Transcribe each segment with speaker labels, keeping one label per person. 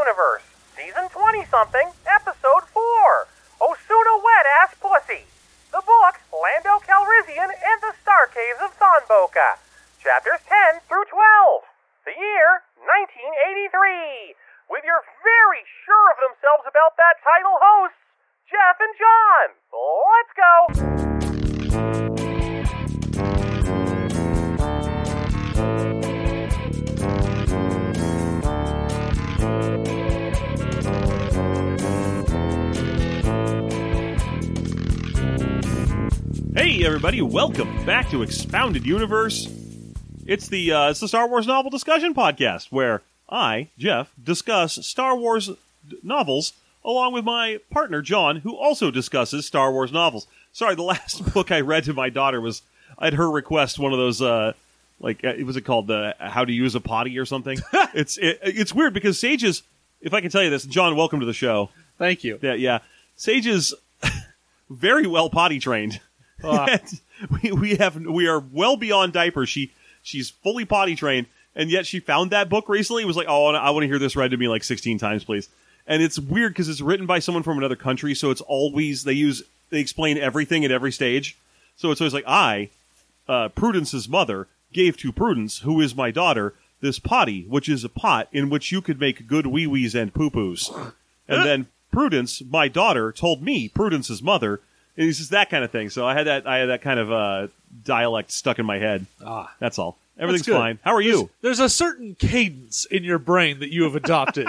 Speaker 1: Universe, Season 20-something, Episode 4, Osuna Wet-Ass Pussy. The book, Lando Calrissian and the Star Caves of Thonboka. Chapters 10 through 12. The year, 1983. With your very sure of themselves about that title hosts, Jeff and John. Let's go.
Speaker 2: Hey everybody, welcome back to Expounded Universe. It's the Star Wars Novel Discussion Podcast, where I, Jeff, discuss Star Wars novels along with my partner, John, who also discusses Star Wars novels. Sorry, the last book I read to my daughter was, at her request, one of those, was it called How to Use a Potty or something? It's weird because Sage is, if I can tell you this, John, welcome to the show.
Speaker 3: Thank you.
Speaker 2: Yeah. Sage is very well potty trained. We are well beyond diapers. She's fully potty trained, and yet she found that book recently. It was like, oh, I want to hear this read to me like 16 times, please. And it's weird because it's written by someone from another country, so it's always they explain everything at every stage. So it's always like, Prudence's mother gave to Prudence, who is my daughter, this potty, which is a pot in which you could make good wee-wees and poo-poos. And then Prudence, my daughter, told me, Prudence's mother. And it's just that kind of thing. So I had that kind of dialect stuck in my head. That's all. Everything's fine. How are you?
Speaker 3: There's a certain cadence in your brain that you have adopted.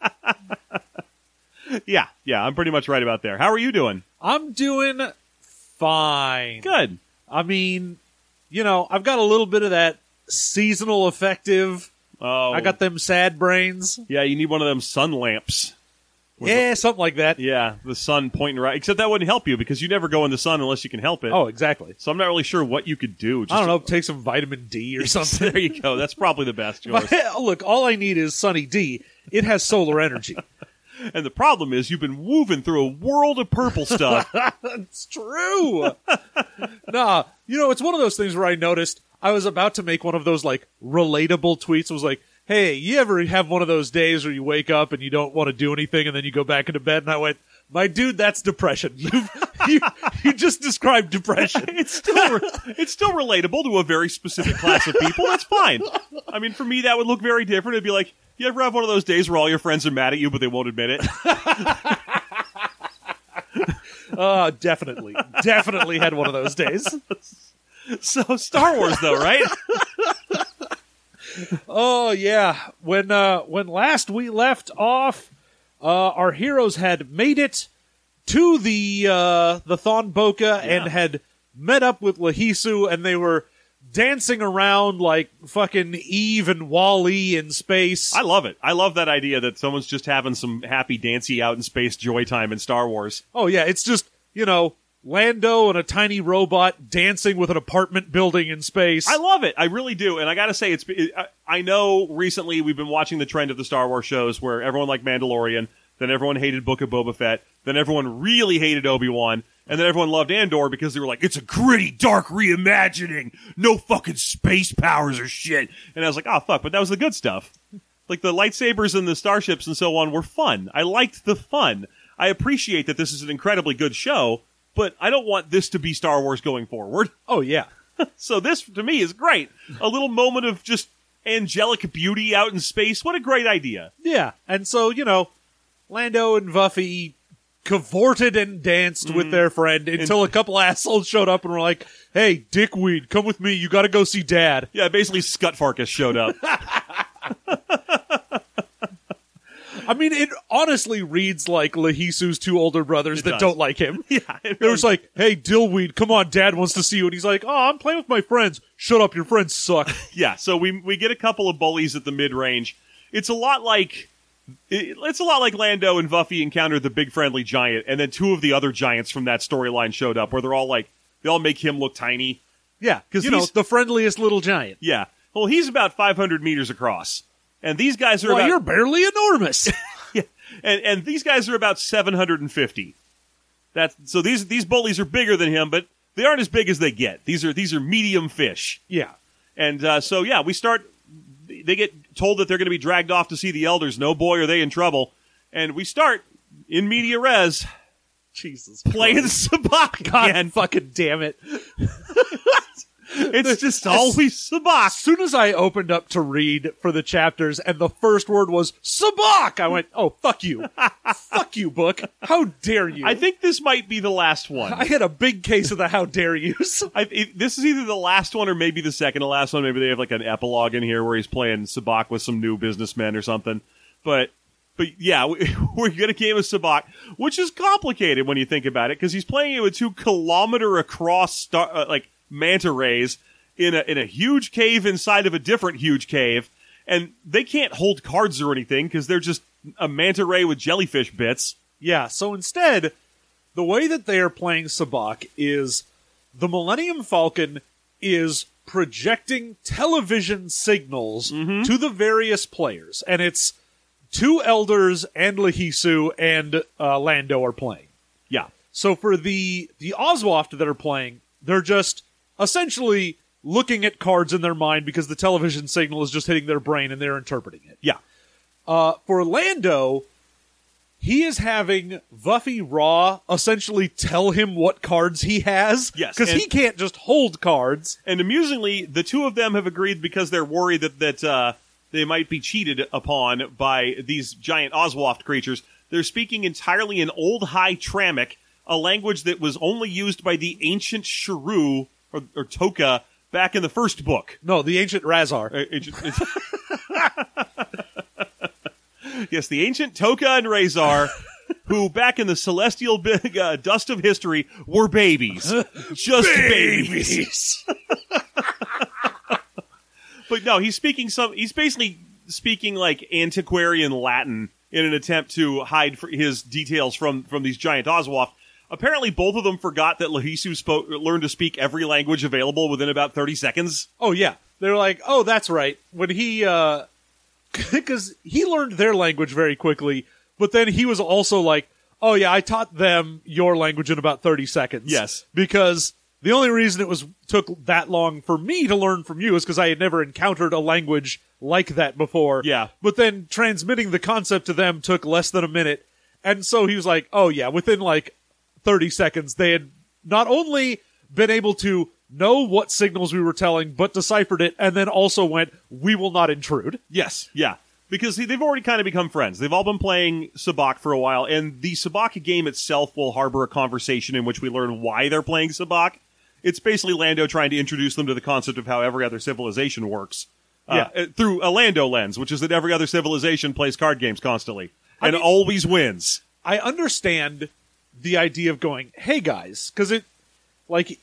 Speaker 2: Yeah, I'm pretty much right about there. How are you doing?
Speaker 3: I'm doing fine.
Speaker 2: Good.
Speaker 3: I mean, I've got a little bit of that seasonal affective.
Speaker 2: Oh,
Speaker 3: I got them sad brains.
Speaker 2: Yeah, you need one of them sun lamps.
Speaker 3: Yeah, something like that.
Speaker 2: Yeah, the sun pointing right. Except that wouldn't help you because you never go in the sun unless you can help it.
Speaker 3: Oh, exactly.
Speaker 2: So I'm not really sure what you could do.
Speaker 3: I don't know, take some vitamin D or something.
Speaker 2: There you go. That's probably the best choice.
Speaker 3: Look, all I need is Sunny D. It has solar energy.
Speaker 2: And the problem is you've been woven through a world of purple stuff.
Speaker 3: It's true. Nah, it's one of those things where I noticed I was about to make one of those, relatable tweets. It was like, hey, you ever have one of those days where you wake up and you don't want to do anything and then you go back into bed? And I went, my dude, that's depression. You just described depression.
Speaker 2: It's still relatable to a very specific class of people. That's fine. I mean, for me, that would look very different. It'd be like, you ever have one of those days where all your friends are mad at you, but they won't admit it?
Speaker 3: Definitely. Definitely had one of those days.
Speaker 2: So, Star Wars, though, right?
Speaker 3: Oh, yeah. When last we left off, our heroes had made it to the Thonboka and had met up with Lahisu, and they were dancing around like fucking Eve and Wall-E in space.
Speaker 2: I love it. I love that idea that someone's just having some happy dancy out in space joy time in Star Wars.
Speaker 3: Oh, yeah. It's just, Lando and a tiny robot dancing with an apartment building in space.
Speaker 2: I love it. I really do. And I gotta say, I know recently we've been watching the trend of the Star Wars shows where everyone liked Mandalorian, then everyone hated Book of Boba Fett, then everyone really hated Obi-Wan, and then everyone loved Andor because they were like, it's a gritty, dark reimagining. No fucking space powers or shit. And I was like, oh, fuck, but that was the good stuff. Like, the lightsabers and the starships and so on were fun. I liked the fun. I appreciate that this is an incredibly good show, but I don't want this to be Star Wars going forward.
Speaker 3: Oh, yeah.
Speaker 2: So this, to me, is great. A little moment of just angelic beauty out in space. What a great idea.
Speaker 3: Yeah. And so, Lando and Vuffy cavorted and danced with their friend until a couple assholes showed up and were like, hey, dickweed, come with me. You got to go see Dad.
Speaker 2: Yeah, basically Scut Farkas showed up.
Speaker 3: I mean, it honestly reads like Lahisu's two older brothers that don't like him.
Speaker 2: Yeah.
Speaker 3: It was like, hey, Dillweed, come on, Dad wants to see you. And he's like, oh, I'm playing with my friends. Shut up, your friends suck.
Speaker 2: Yeah, so we get a couple of bullies at the mid-range. It's a lot like Lando and Vuffy encountered the big friendly giant, and then two of the other giants from that storyline showed up, where they all make him look tiny.
Speaker 3: Yeah, because, the friendliest little giant.
Speaker 2: Yeah. Well, he's about 500 meters across. And these guys are
Speaker 3: you're barely enormous.
Speaker 2: Yeah. And these guys are about 750. So these bullies are bigger than him, but they aren't as big as they get. These are medium fish.
Speaker 3: Yeah.
Speaker 2: And we start they get told that they're going to be dragged off to see the elders. No, boy, are they in trouble. And we start in media res
Speaker 3: Jesus
Speaker 2: playing
Speaker 3: Christ.
Speaker 2: Sabacc
Speaker 3: God
Speaker 2: again.
Speaker 3: fucking damn it.
Speaker 2: It's just always Sabacc.
Speaker 3: As soon as I opened up to read for the chapters and the first word was Sabacc, I went, oh, fuck you. Fuck you, book. How dare you?
Speaker 2: I think this might be the last one.
Speaker 3: I had a big case of the how dare yous.
Speaker 2: This is either the last one or maybe the second to last one. Maybe they have like an epilogue in here where he's playing Sabacc with some new businessmen or something. But yeah, we're going to game of Sabacc, which is complicated when you think about it, because he's playing it with 2 kilometer across manta rays in a huge cave inside of a different huge cave, and they can't hold cards or anything because they're just a manta ray with jellyfish bits.
Speaker 3: Yeah, so instead, the way that they are playing Sabacc is the Millennium Falcon is projecting television signals to the various players, and it's 2 elders and Lahisu and Lando are playing.
Speaker 2: Yeah.
Speaker 3: So for the Oswaft that are playing, they're just essentially looking at cards in their mind because the television signal is just hitting their brain and they're interpreting it.
Speaker 2: Yeah.
Speaker 3: For Lando, he is having Vuffy Raw essentially tell him what cards he has.
Speaker 2: Yes,
Speaker 3: Because he can't just hold cards.
Speaker 2: And amusingly, the 2 of them have agreed because they're worried that they might be cheated upon by these giant Oswaft creatures. They're speaking entirely in Old High Tramic, a language that was only used by the ancient Shrew or Toka back in the first book.
Speaker 3: No, the ancient Razar.
Speaker 2: Yes, the ancient Toka and Razar, who back in the celestial dust of history were babies. Just babies. But no, he's basically speaking like antiquarian Latin in an attempt to hide his details from these giant Oswaft. Apparently, both of them forgot that Lahisu learned to speak every language available within about 30 seconds.
Speaker 3: Oh, yeah. They're like, oh, that's right. When he, because he learned their language very quickly, but then he was also like, oh, yeah, I taught them your language in about 30 seconds.
Speaker 2: Yes.
Speaker 3: Because the only reason it took that long for me to learn from you is because I had never encountered a language like that before.
Speaker 2: Yeah.
Speaker 3: But then transmitting the concept to them took less than a minute. And so he was like, oh, yeah, within like 30 seconds, they had not only been able to know what signals we were telling, but deciphered it, and then also went, we will not intrude.
Speaker 2: Yes, yeah. Because they've already kind of become friends. They've all been playing Sabacc for a while, and the Sabacc game itself will harbor a conversation in which we learn why they're playing Sabacc. It's basically Lando trying to introduce them to the concept of how every other civilization works. Through a Lando lens, which is that every other civilization plays card games constantly. And always wins.
Speaker 3: I understand the idea of going, hey guys, because it, like,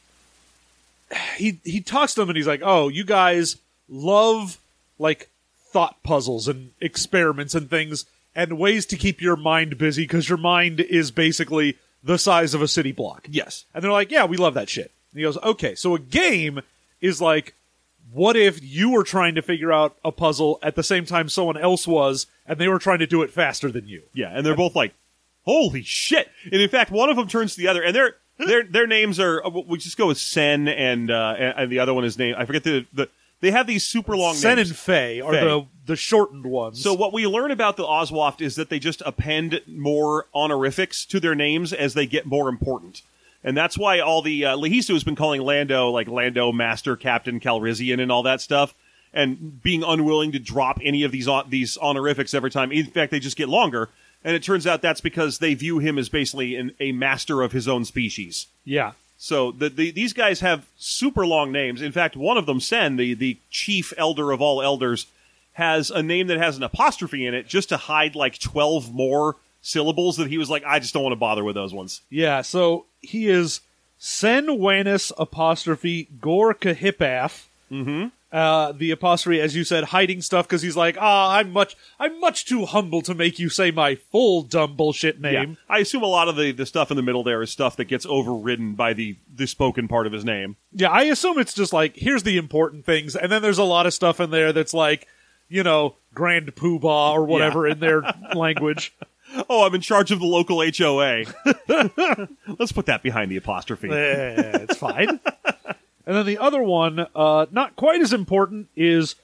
Speaker 3: he talks to them and he's like, oh, you guys love, like, thought puzzles and experiments and things and ways to keep your mind busy because your mind is basically the size of a city block.
Speaker 2: Yes.
Speaker 3: And they're like, yeah, we love that shit. And he goes, okay, so a game is like, what if you were trying to figure out a puzzle at the same time someone else was, and they were trying to do it faster than you?
Speaker 2: Yeah, and they're both like, holy shit! And in fact, one of them turns to the other, and their names are, we just go with Sen, and the other one is named, I forget they have these super long names.
Speaker 3: Sen and Faye are the shortened ones.
Speaker 2: So what we learn about the Oswaft is that they just append more honorifics to their names as they get more important. And that's why all the Lahisu has been calling Lando like Lando Master Captain Calrissian and all that stuff, and being unwilling to drop any of these honorifics every time. In fact, they just get longer. And it turns out that's because they view him as basically a master of his own species.
Speaker 3: Yeah.
Speaker 2: So these guys have super long names. In fact, one of them, Sen, the chief elder of all elders, has a name that has an apostrophe in it just to hide like 12 more syllables that he was like, I just don't want to bother with those ones.
Speaker 3: Yeah, so he is Sen Wanus apostrophe Gor Kahipaf.
Speaker 2: Mm-hmm.
Speaker 3: The apostrophe, as you said, hiding stuff because he's like, I'm much too humble to make you say my full dumb bullshit name.
Speaker 2: Yeah. I assume a lot of the stuff in the middle there is stuff that gets overridden by the spoken part of his name.
Speaker 3: Yeah, I assume it's just like, here's the important things, and then there's a lot of stuff in there that's like, you know, Grand Poobah or whatever in their language.
Speaker 2: Oh, I'm in charge of the local HOA. Let's put that behind the apostrophe.
Speaker 3: It's fine. And then the other one, not quite as important, is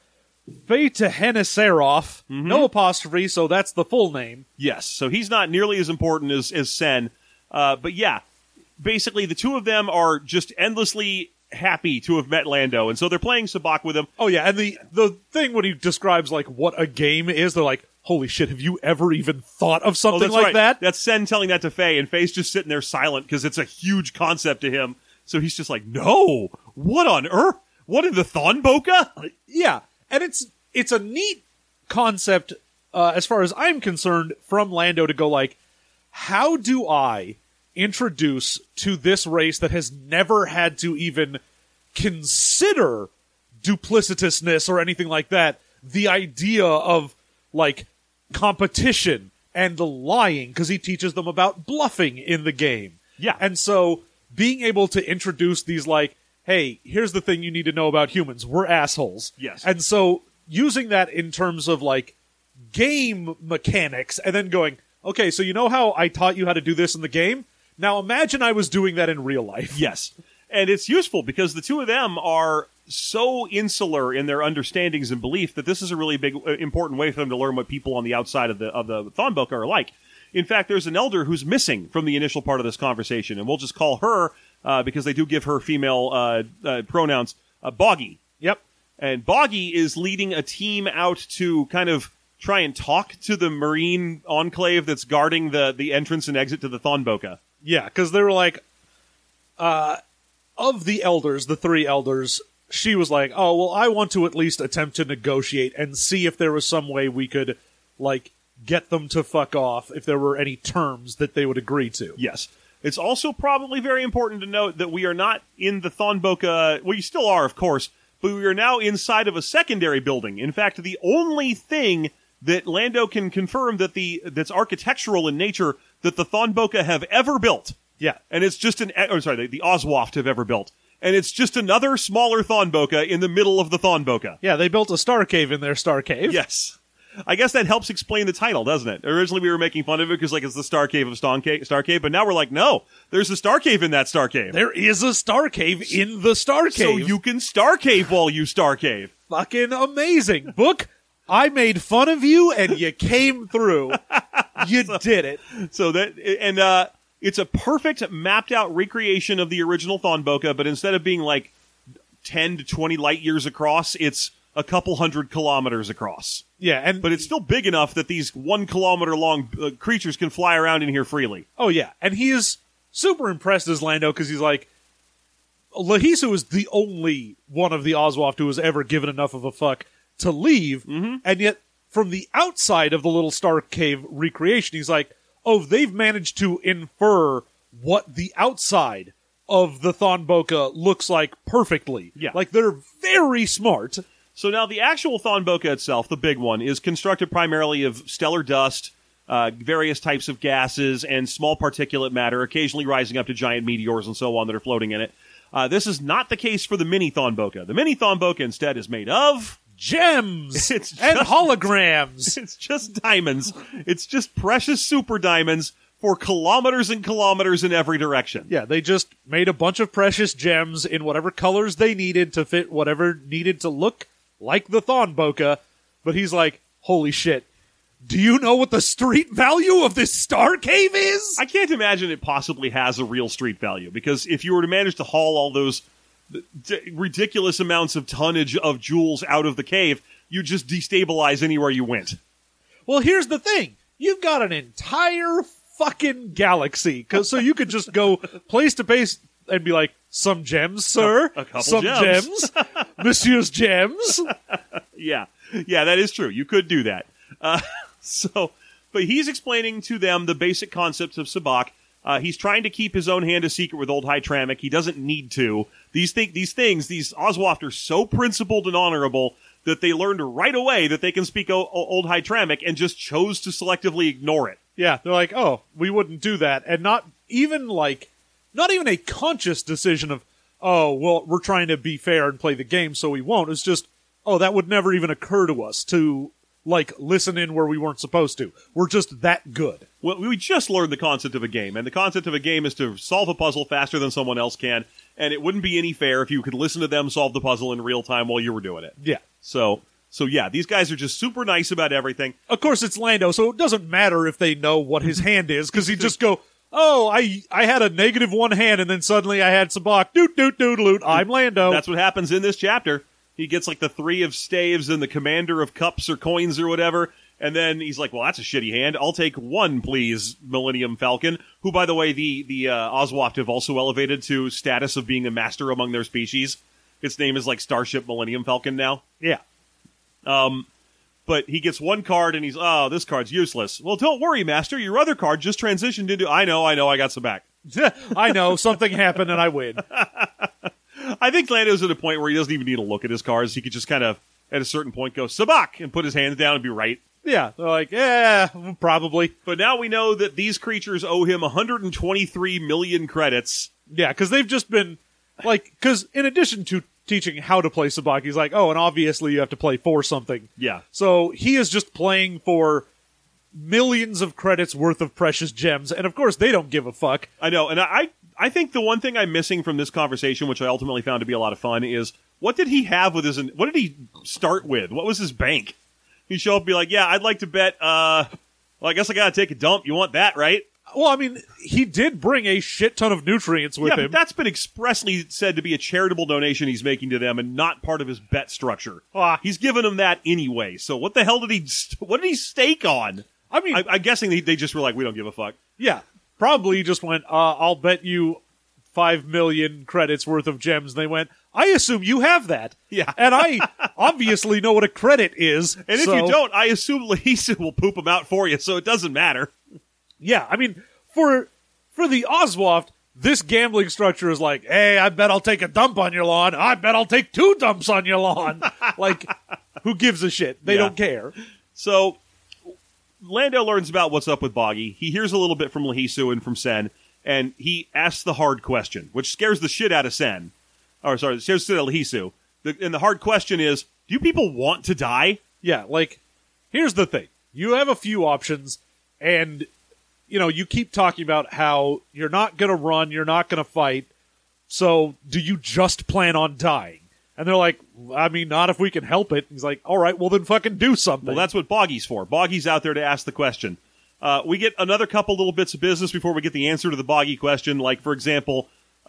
Speaker 3: Faye Teheneseroff, no apostrophe, so that's the full name.
Speaker 2: Yes, so he's not nearly as important as Sen. But yeah, basically the two of them are just endlessly happy to have met Lando, and so they're playing Sabacc with him.
Speaker 3: Oh yeah, and the thing when he describes like what a game is, they're like, holy shit, have you ever even thought of something
Speaker 2: that's
Speaker 3: like
Speaker 2: right.
Speaker 3: that?
Speaker 2: That's Sen telling that to Faye, and Faye's just sitting there silent because it's a huge concept to him. So he's just like, no, what on earth? What in the Thon Boca?
Speaker 3: Yeah, and it's a neat concept as far as I'm concerned from Lando to go like, how do I introduce to this race that has never had to even consider duplicitousness or anything like that, the idea of like competition and lying, because he teaches them about bluffing in the game.
Speaker 2: Yeah.
Speaker 3: And so being able to introduce these like, hey, here's the thing you need to know about humans. We're assholes.
Speaker 2: Yes.
Speaker 3: And so using that in terms of like game mechanics and then going, okay, so you know how I taught you how to do this in the game? Now imagine I was doing that in real life.
Speaker 2: Yes. And it's useful because the two of them are so insular in their understandings and belief that this is a really big, important way for them to learn what people on the outside of the Thon Boca are like. In fact, there's an elder who's missing from the initial part of this conversation, and we'll just call her, because they do give her female pronouns, Boggy.
Speaker 3: Yep.
Speaker 2: And Boggy is leading a team out to kind of try and talk to the Marine enclave that's guarding the entrance and exit to the Thon Boca.
Speaker 3: Yeah, because they were like, of the elders, the three elders, she was like, oh, well, I want to at least attempt to negotiate and see if there was some way we could, like, get them to fuck off if there were any terms that they would agree to.
Speaker 2: Yes. It's also probably very important to note that we are not in the Thon Boca. Well, you still are, of course, but we are now inside of a secondary building. In fact, the only thing that Lando can confirm that's architectural in nature that the Thon Boca have ever built.
Speaker 3: Yeah.
Speaker 2: And it's just the Oswaft have ever built. And it's just another smaller Thon Boca in the middle of the Thon Boca.
Speaker 3: Yeah, they built a star cave in their star cave.
Speaker 2: Yes. I guess that helps explain the title, doesn't it? Originally we were making fun of it because it's the Star Cave of Star Cave, but now we're like, no, there's a Star Cave in that Star Cave.
Speaker 3: There is a star cave in the star cave.
Speaker 2: So you can Star Cave while you Star Cave.
Speaker 3: Fucking amazing. Book, I made fun of you and you came through. You did it.
Speaker 2: So it's a perfect mapped out recreation of the original Thon Boca, but instead of being like 10 to 20 light years across, it's a couple 100 kilometers across.
Speaker 3: Yeah,
Speaker 2: but it's still big enough that these 1 kilometer long creatures can fly around in here freely.
Speaker 3: Oh yeah, and he is super impressed as Lando because he's like, Lahisu is the only one of the Oswaft who has ever given enough of a fuck to leave, and yet from the outside of the little star cave recreation, he's like, oh, they've managed to infer what the outside of the Thon Boca looks like perfectly.
Speaker 2: Yeah.
Speaker 3: Like, they're very smart.
Speaker 2: So now the actual Thon Boca itself, the big one, is constructed primarily of stellar dust, various types of gases, and small particulate matter, occasionally rising up to giant meteors and so on that are floating in it. This is not the case for the mini Thon Boca. The mini Thon Boca instead is made of
Speaker 3: gems and holograms.
Speaker 2: It's just diamonds. It's just precious super diamonds for kilometers and kilometers in every direction.
Speaker 3: Yeah, they just made a bunch of precious gems in whatever colors they needed to fit whatever needed to look like the Thon Boca. But he's like, holy shit, do you know what the street value of this star cave is?
Speaker 2: I can't imagine it possibly has a real street value, because if you were to manage to haul all those ridiculous amounts of tonnage of jewels out of the cave, you just destabilize anywhere you went.
Speaker 3: Well, here's the thing. You've got an entire fucking galaxy. So you could just go place to place and be like, some gems, sir.
Speaker 2: A couple
Speaker 3: some gems. Monsieur's gems.
Speaker 2: Yeah, that is true. You could do that. But he's explaining to them the basic concepts of Sabacc. He's trying to keep his own hand a secret with Old High Tramic. He doesn't need to. These Oswaft are so principled and honorable that they learned right away that they can speak Old High Tramic and just chose to selectively ignore it.
Speaker 3: Yeah, they're like, oh, we wouldn't do that. And not even a conscious decision of, oh, well, we're trying to be fair and play the game, so we won't. It's just, oh, that would never even occur to us to, listen in where we weren't supposed to. We're just that good.
Speaker 2: Well, we just learned the concept of a game, and the concept of a game is to solve a puzzle faster than someone else can, and it wouldn't be any fair if you could listen to them solve the puzzle in real time while you were doing it.
Speaker 3: Yeah.
Speaker 2: So So yeah, these guys are just super nice about everything.
Speaker 3: Of course, it's Lando, so it doesn't matter if they know what his hand is, because he just go, oh, I had a -1 hand, and then suddenly I had sabacc. Doot, doot, doot, loot. I'm Lando.
Speaker 2: That's what happens in this chapter. He gets like the 3 of staves and the commander of cups or coins or whatever, and then he's like, well, that's a shitty hand. I'll take 1, please, Millennium Falcon, who, by the way, the Oswaft have also elevated to status of being a master among their species. Its name is like Starship Millennium Falcon now.
Speaker 3: Yeah.
Speaker 2: But he gets 1 card, and he's, oh, this card's useless. Well, don't worry, Master. Your other card just transitioned into, I know, I got some back.
Speaker 3: I know, something happened and I win.
Speaker 2: I think Lando's at a point where he doesn't even need to look at his cards. He could just kind of, at a certain point, go, sabacc, and put his hands down and be right.
Speaker 3: Yeah, they're like, yeah, probably.
Speaker 2: But now we know that these creatures owe him 123 million credits.
Speaker 3: Yeah, because they've just been, like, because in addition to teaching how to play sabacc, he's like, oh, and obviously you have to play for something.
Speaker 2: Yeah.
Speaker 3: So he is just playing for millions of credits worth of precious gems, and of course they don't give a fuck.
Speaker 2: I know, and I think the one thing I'm missing from this conversation, which I ultimately found to be a lot of fun, is what did he have with his, what did he start with? What was his bank? He'd show up and be like, yeah, I'd like to bet, well, I guess I gotta take a dump. You want that, right?
Speaker 3: Well, I mean, he did bring a shit ton of nutrients with
Speaker 2: yeah,
Speaker 3: him.
Speaker 2: But that's been expressly said to be a charitable donation he's making to them and not part of his bet structure. He's given them that anyway, so what the hell did what did he stake on?
Speaker 3: I mean,
Speaker 2: I'm guessing they just were like, we don't give a fuck.
Speaker 3: Yeah, probably just went, I'll bet you 5 million credits worth of gems. And they went, I assume you have that.
Speaker 2: Yeah.
Speaker 3: And I obviously know what a credit is.
Speaker 2: And if you don't, I assume Lahisa will poop them out for you, so it doesn't matter.
Speaker 3: Yeah, I mean, for the Oswaft, this gambling structure is like, hey, I bet I'll take a dump on your lawn. I bet I'll take 2 dumps on your lawn. Like, who gives a shit? They don't care.
Speaker 2: So, Lando learns about what's up with Boggy. He hears a little bit from Lahisu and from Sen, and he asks the hard question, which scares the shit out of Sen. Or, sorry, scares the shit out of Lahisu. And the hard question is, do people want to die?
Speaker 3: Yeah, like, here's the thing. You have a few options, and, you know, you keep talking about how you're not going to run, you're not going to fight, so do you just plan on dying? And they're like, I mean, not if we can help it. He's like, all right, well then fucking do something.
Speaker 2: Well, that's what Boggy's for. Boggy's out there to ask the question. We get another couple little bits of business before we get the answer to the Boggy question. Like, for example,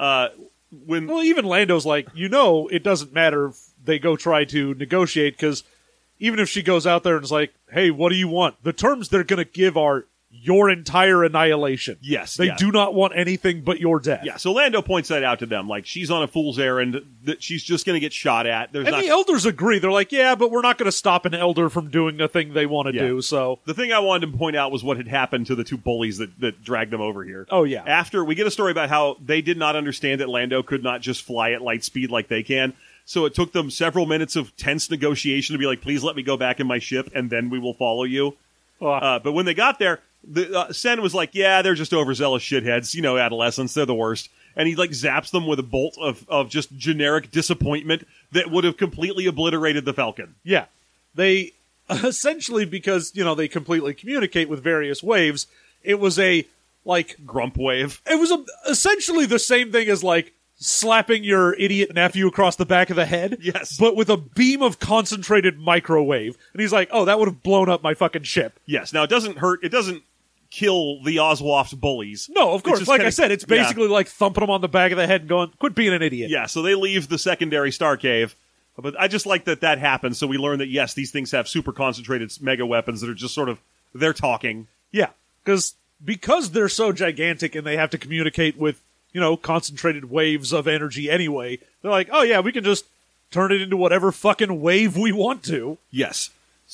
Speaker 2: when...
Speaker 3: Well, even Lando's like, you know, it doesn't matter if they go try to negotiate, because even if she goes out there and is like, hey, what do you want? The terms they're going to give are your entire annihilation.
Speaker 2: Yes.
Speaker 3: They do not want anything but your death.
Speaker 2: Yeah, so Lando points that out to them. Like, she's on a fool's errand, that she's just going to get shot at.
Speaker 3: The elders agree. They're like, yeah, but we're not going to stop an elder from doing the thing they want to do, so...
Speaker 2: The thing I wanted to point out was what had happened to the 2 bullies that dragged them over here.
Speaker 3: Oh, yeah.
Speaker 2: After, we get a story about how they did not understand that Lando could not just fly at light speed like they can, so it took them several minutes of tense negotiation to be like, please let me go back in my ship, and then we will follow you. But when they got there, Sen was like, yeah, they're just overzealous shitheads, you know, adolescents, they're the worst. And he, like, zaps them with a bolt of just generic disappointment that would have completely obliterated the Falcon.
Speaker 3: Yeah. They, essentially, because, you know, they completely communicate with various waves, it was a, like...
Speaker 2: Grump wave.
Speaker 3: It was essentially the same thing as, like, slapping your idiot nephew across the back of the head.
Speaker 2: Yes.
Speaker 3: But with a beam of concentrated microwave. And he's like, oh, that would have blown up my fucking ship.
Speaker 2: Yes. Now, it doesn't hurt. It doesn't kill the Oswaft bullies.
Speaker 3: No, of course. Like I said, it's basically like thumping them on the back of the head and going, quit being an idiot.
Speaker 2: Yeah, so they leave the secondary star cave. But I just like that happens, so we learn that, yes, these things have super concentrated mega weapons that are just sort of, they're talking.
Speaker 3: Yeah, because they're so gigantic and they have to communicate with, you know, concentrated waves of energy anyway, they're like, oh yeah, we can just turn it into whatever fucking wave we want to.
Speaker 2: Yes.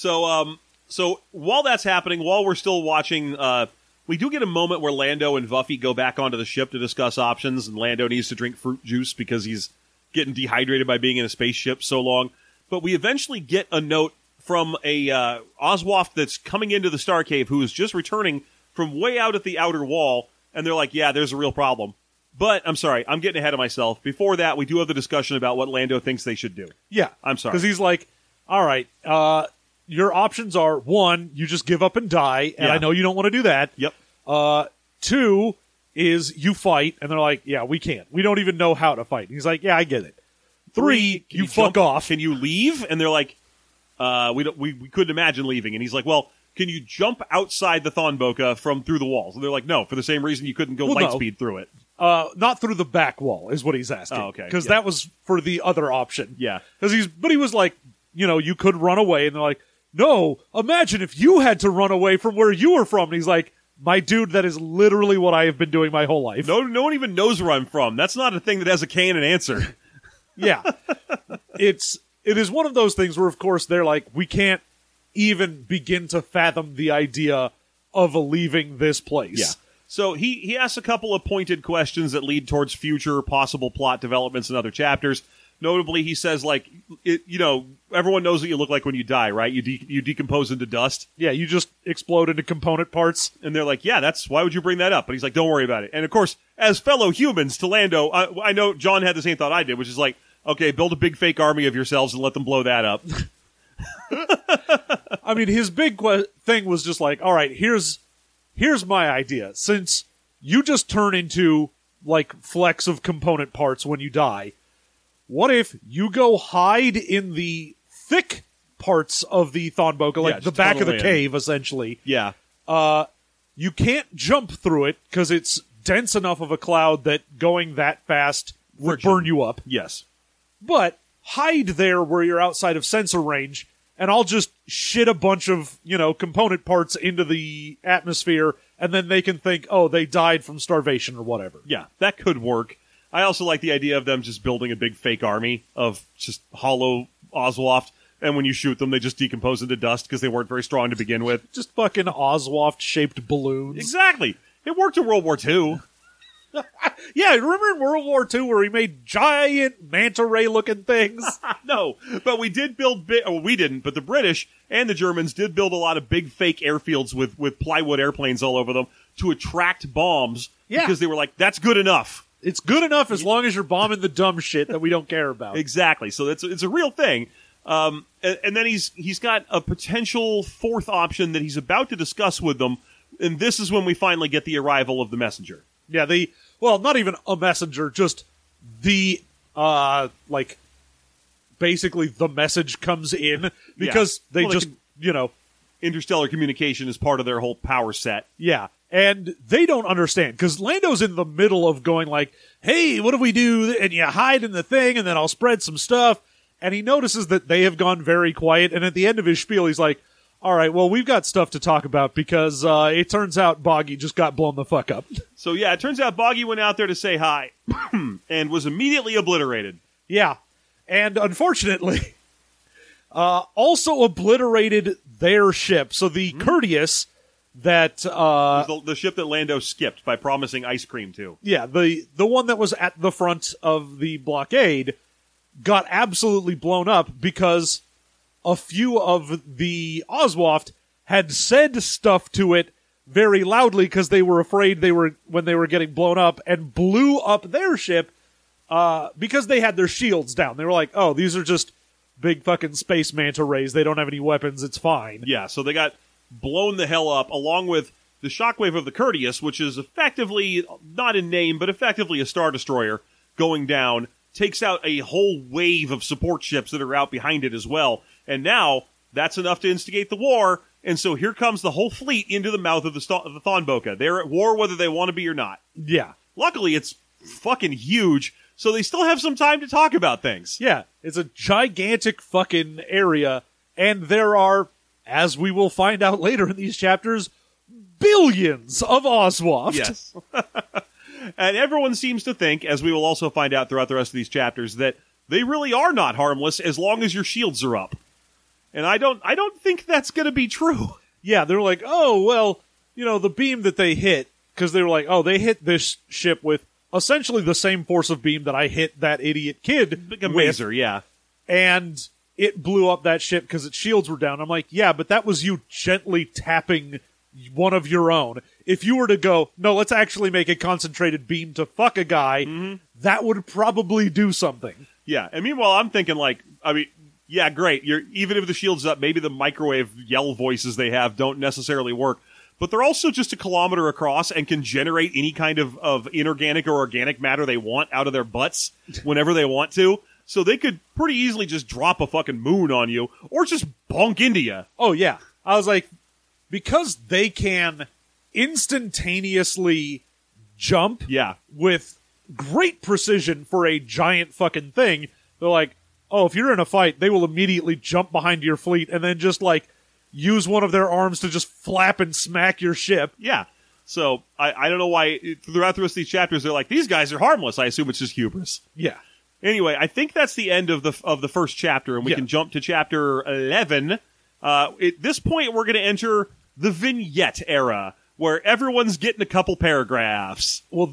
Speaker 2: So while that's happening, while we're still watching, we do get a moment where Lando and Vuffy go back onto the ship to discuss options, and Lando needs to drink fruit juice because he's getting dehydrated by being in a spaceship so long. But we eventually get a note from a Oswaft that's coming into the Star Cave who is just returning from way out at the outer wall, and they're like, yeah, there's a real problem. But, I'm sorry, I'm getting ahead of myself. Before that, we do have the discussion about what Lando thinks they should do.
Speaker 3: Yeah.
Speaker 2: I'm sorry.
Speaker 3: Because he's like, all right, your options are, 1, you just give up and die, and I know you don't want to do that.
Speaker 2: Yep.
Speaker 3: 2 is you fight, and they're like, yeah, we can't. We don't even know how to fight. And he's like, yeah, I get it. 3, you fuck off.
Speaker 2: Can you leave? And they're like, We couldn't imagine leaving. And he's like, well, can you jump outside the Thonboka from through the walls? And they're like, no, for the same reason you couldn't go light speed through it.
Speaker 3: Not through the back wall is what he's asking.
Speaker 2: Oh, okay.
Speaker 3: Because that was for the other option.
Speaker 2: Yeah.
Speaker 3: But he was like, you could run away. And they're like, no, imagine if you had to run away from where you were from. And he's like, my dude, that is literally what I have been doing my whole life.
Speaker 2: No one even knows where I'm from. That's not a thing that has a can and answer.
Speaker 3: Yeah. It is one of those things where, of course, they're like, we can't even begin to fathom the idea of leaving this place.
Speaker 2: Yeah. So he asks a couple of pointed questions that lead towards future possible plot developments in other chapters. Notably, he says, like, everyone knows what you look like when you die, right? You decompose into dust.
Speaker 3: Yeah, you just explode into component parts.
Speaker 2: And they're like, yeah, why would you bring that up? But he's like, don't worry about it. And of course, as fellow humans, to Lando, I know John had the same thought I did, which is like, okay, build a big fake army of yourselves and let them blow that up.
Speaker 3: I mean, his big thing was just like, all right, here's my idea. Since you just turn into, like, flecks of component parts when you die, what if you go hide in the thick parts of the Thonboka, like the back of the cave, essentially?
Speaker 2: Yeah.
Speaker 3: You can't jump through it because it's dense enough of a cloud that going that fast would burn you up.
Speaker 2: Yes.
Speaker 3: But hide there where you're outside of sensor range, and I'll just shit a bunch of, component parts into the atmosphere, and then they can think, oh, they died from starvation or whatever.
Speaker 2: Yeah, that could work. I also like the idea of them just building a big fake army of just hollow Oswaft, and when you shoot them, they just decompose into dust because they weren't very strong to begin with.
Speaker 3: Just fucking Oswaft-shaped balloons.
Speaker 2: Exactly. It worked in World War II.
Speaker 3: Yeah, remember in World War II where he made giant manta ray-looking things?
Speaker 2: No, but we did build we didn't, but the British and the Germans did build a lot of big fake airfields with plywood airplanes all over them to attract bombs because they were like, that's good enough.
Speaker 3: It's good enough as long as you're bombing the dumb shit that we don't care about.
Speaker 2: Exactly. So it's a real thing. And then he's got a potential fourth option that he's about to discuss with them, and this is when we finally get the arrival of the messenger.
Speaker 3: Yeah, not even a messenger, just the, basically the message comes in because they
Speaker 2: interstellar communication is part of their whole power set.
Speaker 3: Yeah, and they don't understand because Lando's in the middle of going like, hey, what do we do? And you hide in the thing and then I'll spread some stuff. And he notices that they have gone very quiet. And at the end of his spiel, he's like, all right, well, we've got stuff to talk about because it turns out Boggy just got blown the fuck up.
Speaker 2: So, yeah, it turns out Boggy went out there to say hi and was immediately obliterated.
Speaker 3: Yeah, and unfortunately, also obliterated their ship. So the Courteous that...
Speaker 2: the ship that Lando skipped by promising ice cream to.
Speaker 3: Yeah, the one that was at the front of the blockade got absolutely blown up because a few of the Oswaft had said stuff to it very loudly because they were afraid when they were getting blown up and blew up their ship because they had their shields down. They were like, oh, these are just big fucking space manta rays. They don't have any weapons. It's fine.
Speaker 2: Yeah, so they got blown the hell up along with the shockwave of the Courteous, which is effectively, not in name, but effectively a Star Destroyer going down, takes out a whole wave of support ships that are out behind it as well. And now, that's enough to instigate the war, and so here comes the whole fleet into the mouth of the Thonboka. They're at war whether they want to be or not.
Speaker 3: Yeah.
Speaker 2: Luckily, it's fucking huge, so they still have some time to talk about things.
Speaker 3: Yeah, it's a gigantic fucking area, and there are, as we will find out later in these chapters, billions of Oswaft.
Speaker 2: Yes. And everyone seems to think, as we will also find out throughout the rest of these chapters, that they really are not harmless as long as your shields are up. And I don't think that's going to be true.
Speaker 3: Yeah, they're like, oh, well, the beam that they hit, because they were like, oh, they hit this ship with essentially the same force of beam that I hit that idiot kid
Speaker 2: Like a laser, yeah.
Speaker 3: And it blew up that ship because its shields were down. I'm like, yeah, but that was you gently tapping one of your own. If you were to go, no, let's actually make a concentrated beam to fuck a guy, that would probably do something.
Speaker 2: Yeah, and meanwhile, I'm thinking yeah, great. Even if the shield's up, maybe the microwave yell voices they have don't necessarily work. But they're also just a kilometer across and can generate any kind of inorganic or organic matter they want out of their butts whenever they want to. So they could pretty easily just drop a fucking moon on you or just bonk into you.
Speaker 3: Oh, yeah. I was like, because they can instantaneously jump
Speaker 2: Yeah.
Speaker 3: with great precision for a giant fucking thing, they're like, oh, if you're in a fight, they will immediately jump behind your fleet and then just, like, use one of their arms to just flap and smack your ship.
Speaker 2: Yeah. So I don't know why throughout the rest of these chapters they're like, these guys are harmless. I assume it's just hubris.
Speaker 3: Yeah.
Speaker 2: Anyway, I think that's the end of the first chapter, and we
Speaker 3: Yeah.
Speaker 2: can jump to chapter 11. At this point, we're going to enter the vignette era, where everyone's getting a couple paragraphs.
Speaker 3: Well,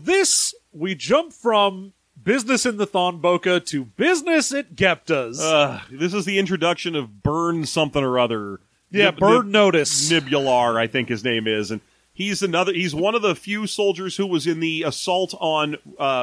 Speaker 3: we jump from business in the Thonboka to business at Gepta's.
Speaker 2: This is the introduction of Burn something or other.
Speaker 3: Yeah, Bird Notice.
Speaker 2: Nibular, I think his name is, and he's one of the few soldiers who was in the assault on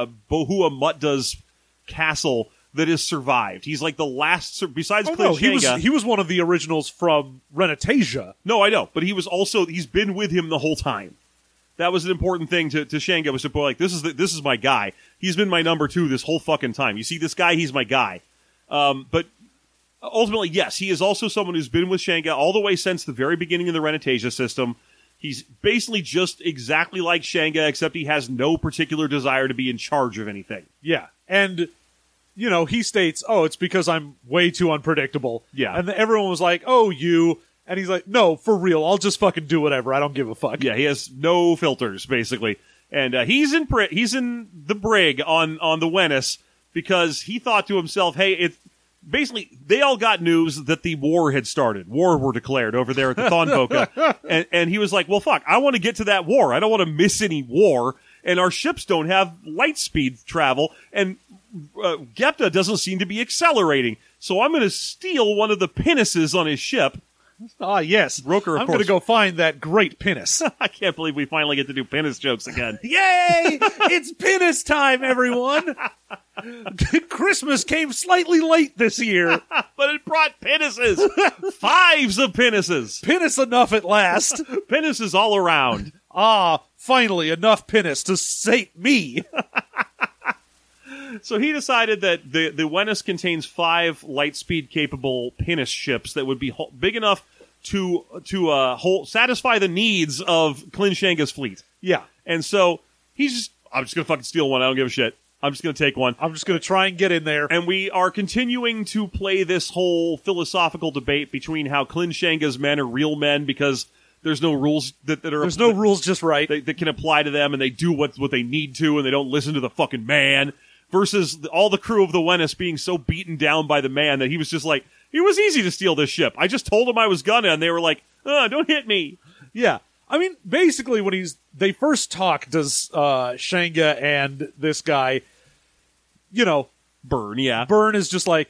Speaker 2: Bohua Mutda's castle that has survived. He's like the last, besides
Speaker 3: No,
Speaker 2: Klin
Speaker 3: he was one of the originals from Renatasia.
Speaker 2: No, I know, but he's been with him the whole time. That was an important thing to Shanga, was to put like, this is my guy. He's been my number 2 this whole fucking time. You see this guy, he's my guy. But ultimately, yes, he is also someone who's been with Shanga all the way since the very beginning of the Renatasia system. He's basically just exactly like Shanga, except he has no particular desire to be in charge of anything.
Speaker 3: Yeah. And, you know, he states, oh, it's because I'm way too unpredictable.
Speaker 2: Yeah.
Speaker 3: And everyone was like, oh, you. And he's like, no, for real, I'll just fucking do whatever. I don't give a fuck.
Speaker 2: Yeah, he has no filters, basically. And he's in the brig on the Wennis because he thought to himself, hey, basically, they all got news that the war had started. War were declared over there at the Thonboka. and he was like, well, fuck, I want to get to that war. I don't want to miss any war. And our ships don't have light speed travel. And Gepta doesn't seem to be accelerating. So I'm going to steal one of the pinnaces on his ship.
Speaker 3: Ah, yes.
Speaker 2: Roker, of
Speaker 3: I'm going to
Speaker 2: course.
Speaker 3: go find that great pinnace.
Speaker 2: I can't believe we finally get to do pinnace jokes again.
Speaker 3: Yay! It's pinnace time, everyone! Christmas came slightly late this year.
Speaker 2: But it brought pinnaces. 5s of pinnaces.
Speaker 3: Pinnace enough at last.
Speaker 2: Pinnaces all around.
Speaker 3: Ah, finally, enough pinnace to sate me.
Speaker 2: So he decided that the Wennis contains 5 light speed capable pinnace ships that would be big enough to satisfy the needs of Klin Shanga's fleet.
Speaker 3: Yeah.
Speaker 2: And so I'm just going to fucking steal one. I don't give a shit. I'm just going to take one.
Speaker 3: I'm just going to try and get in there.
Speaker 2: And we are continuing to play this whole philosophical debate between how Klin Shanga's men are real men because there's no rules that are...
Speaker 3: There's no rules just right.
Speaker 2: that can apply to them, and they do what they need to, and they don't listen to the fucking man. Versus all the crew of the Wennis being so beaten down by the man that he was just like, it was easy to steal this ship. I just told them I was gonna, and they were like, don't hit me.
Speaker 3: Yeah. I mean, basically when they first talk, does Shanga and this guy, you know,
Speaker 2: Burn, yeah.
Speaker 3: Burn is just like,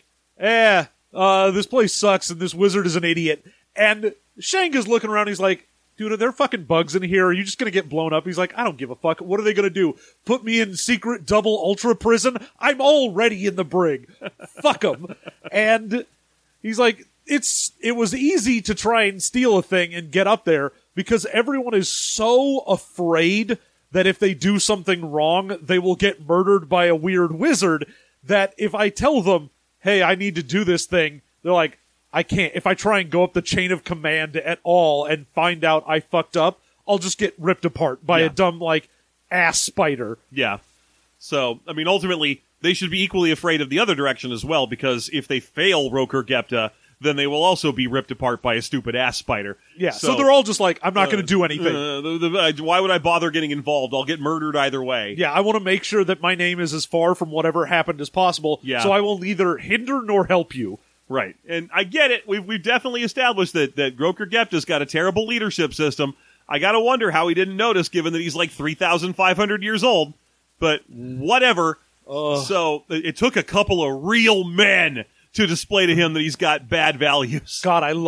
Speaker 3: this place sucks and this wizard is an idiot. And Shanga's looking around, he's like, dude, are there fucking bugs in here? Are you just gonna get blown up? He's like, I don't give a fuck. What are they gonna do? Put me in secret double ultra prison? I'm already in the brig. Fuck them. And he's like, it was easy to try and steal a thing and get up there because everyone is so afraid that if they do something wrong, they will get murdered by a weird wizard that if I tell them, hey, I need to do this thing, they're like, I can't. If I try and go up the chain of command at all and find out I fucked up, I'll just get ripped apart by a dumb, ass spider.
Speaker 2: Yeah. So, I mean, ultimately, they should be equally afraid of the other direction as well, because if they fail Roker Gepta, then they will also be ripped apart by a stupid ass spider.
Speaker 3: Yeah, so they're all just like, I'm not going to do anything.
Speaker 2: Why would I bother getting involved? I'll get murdered either way.
Speaker 3: Yeah, I want to make sure that my name is as far from whatever happened as possible, so I will neither hinder nor help you.
Speaker 2: Right. And I get it. We've definitely established that Roker Gepta's got a terrible leadership system. I gotta wonder how he didn't notice, given that he's like 3,500 years old. But whatever. So it took a couple of real men to display to him that he's got bad values.
Speaker 3: God, I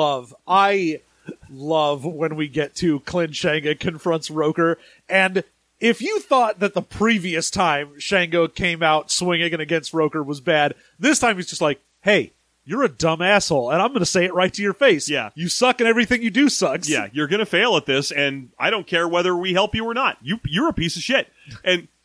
Speaker 3: love when we get to Klin Shanga confronts Roker. And if you thought that the previous time Shango came out swinging against Roker was bad, this time he's just like, hey, you're a dumb asshole, and I'm going to say it right to your face.
Speaker 2: Yeah.
Speaker 3: You suck, and everything you do sucks.
Speaker 2: Yeah, you're going to fail at this, and I don't care whether we help you or not. You're a piece of shit. And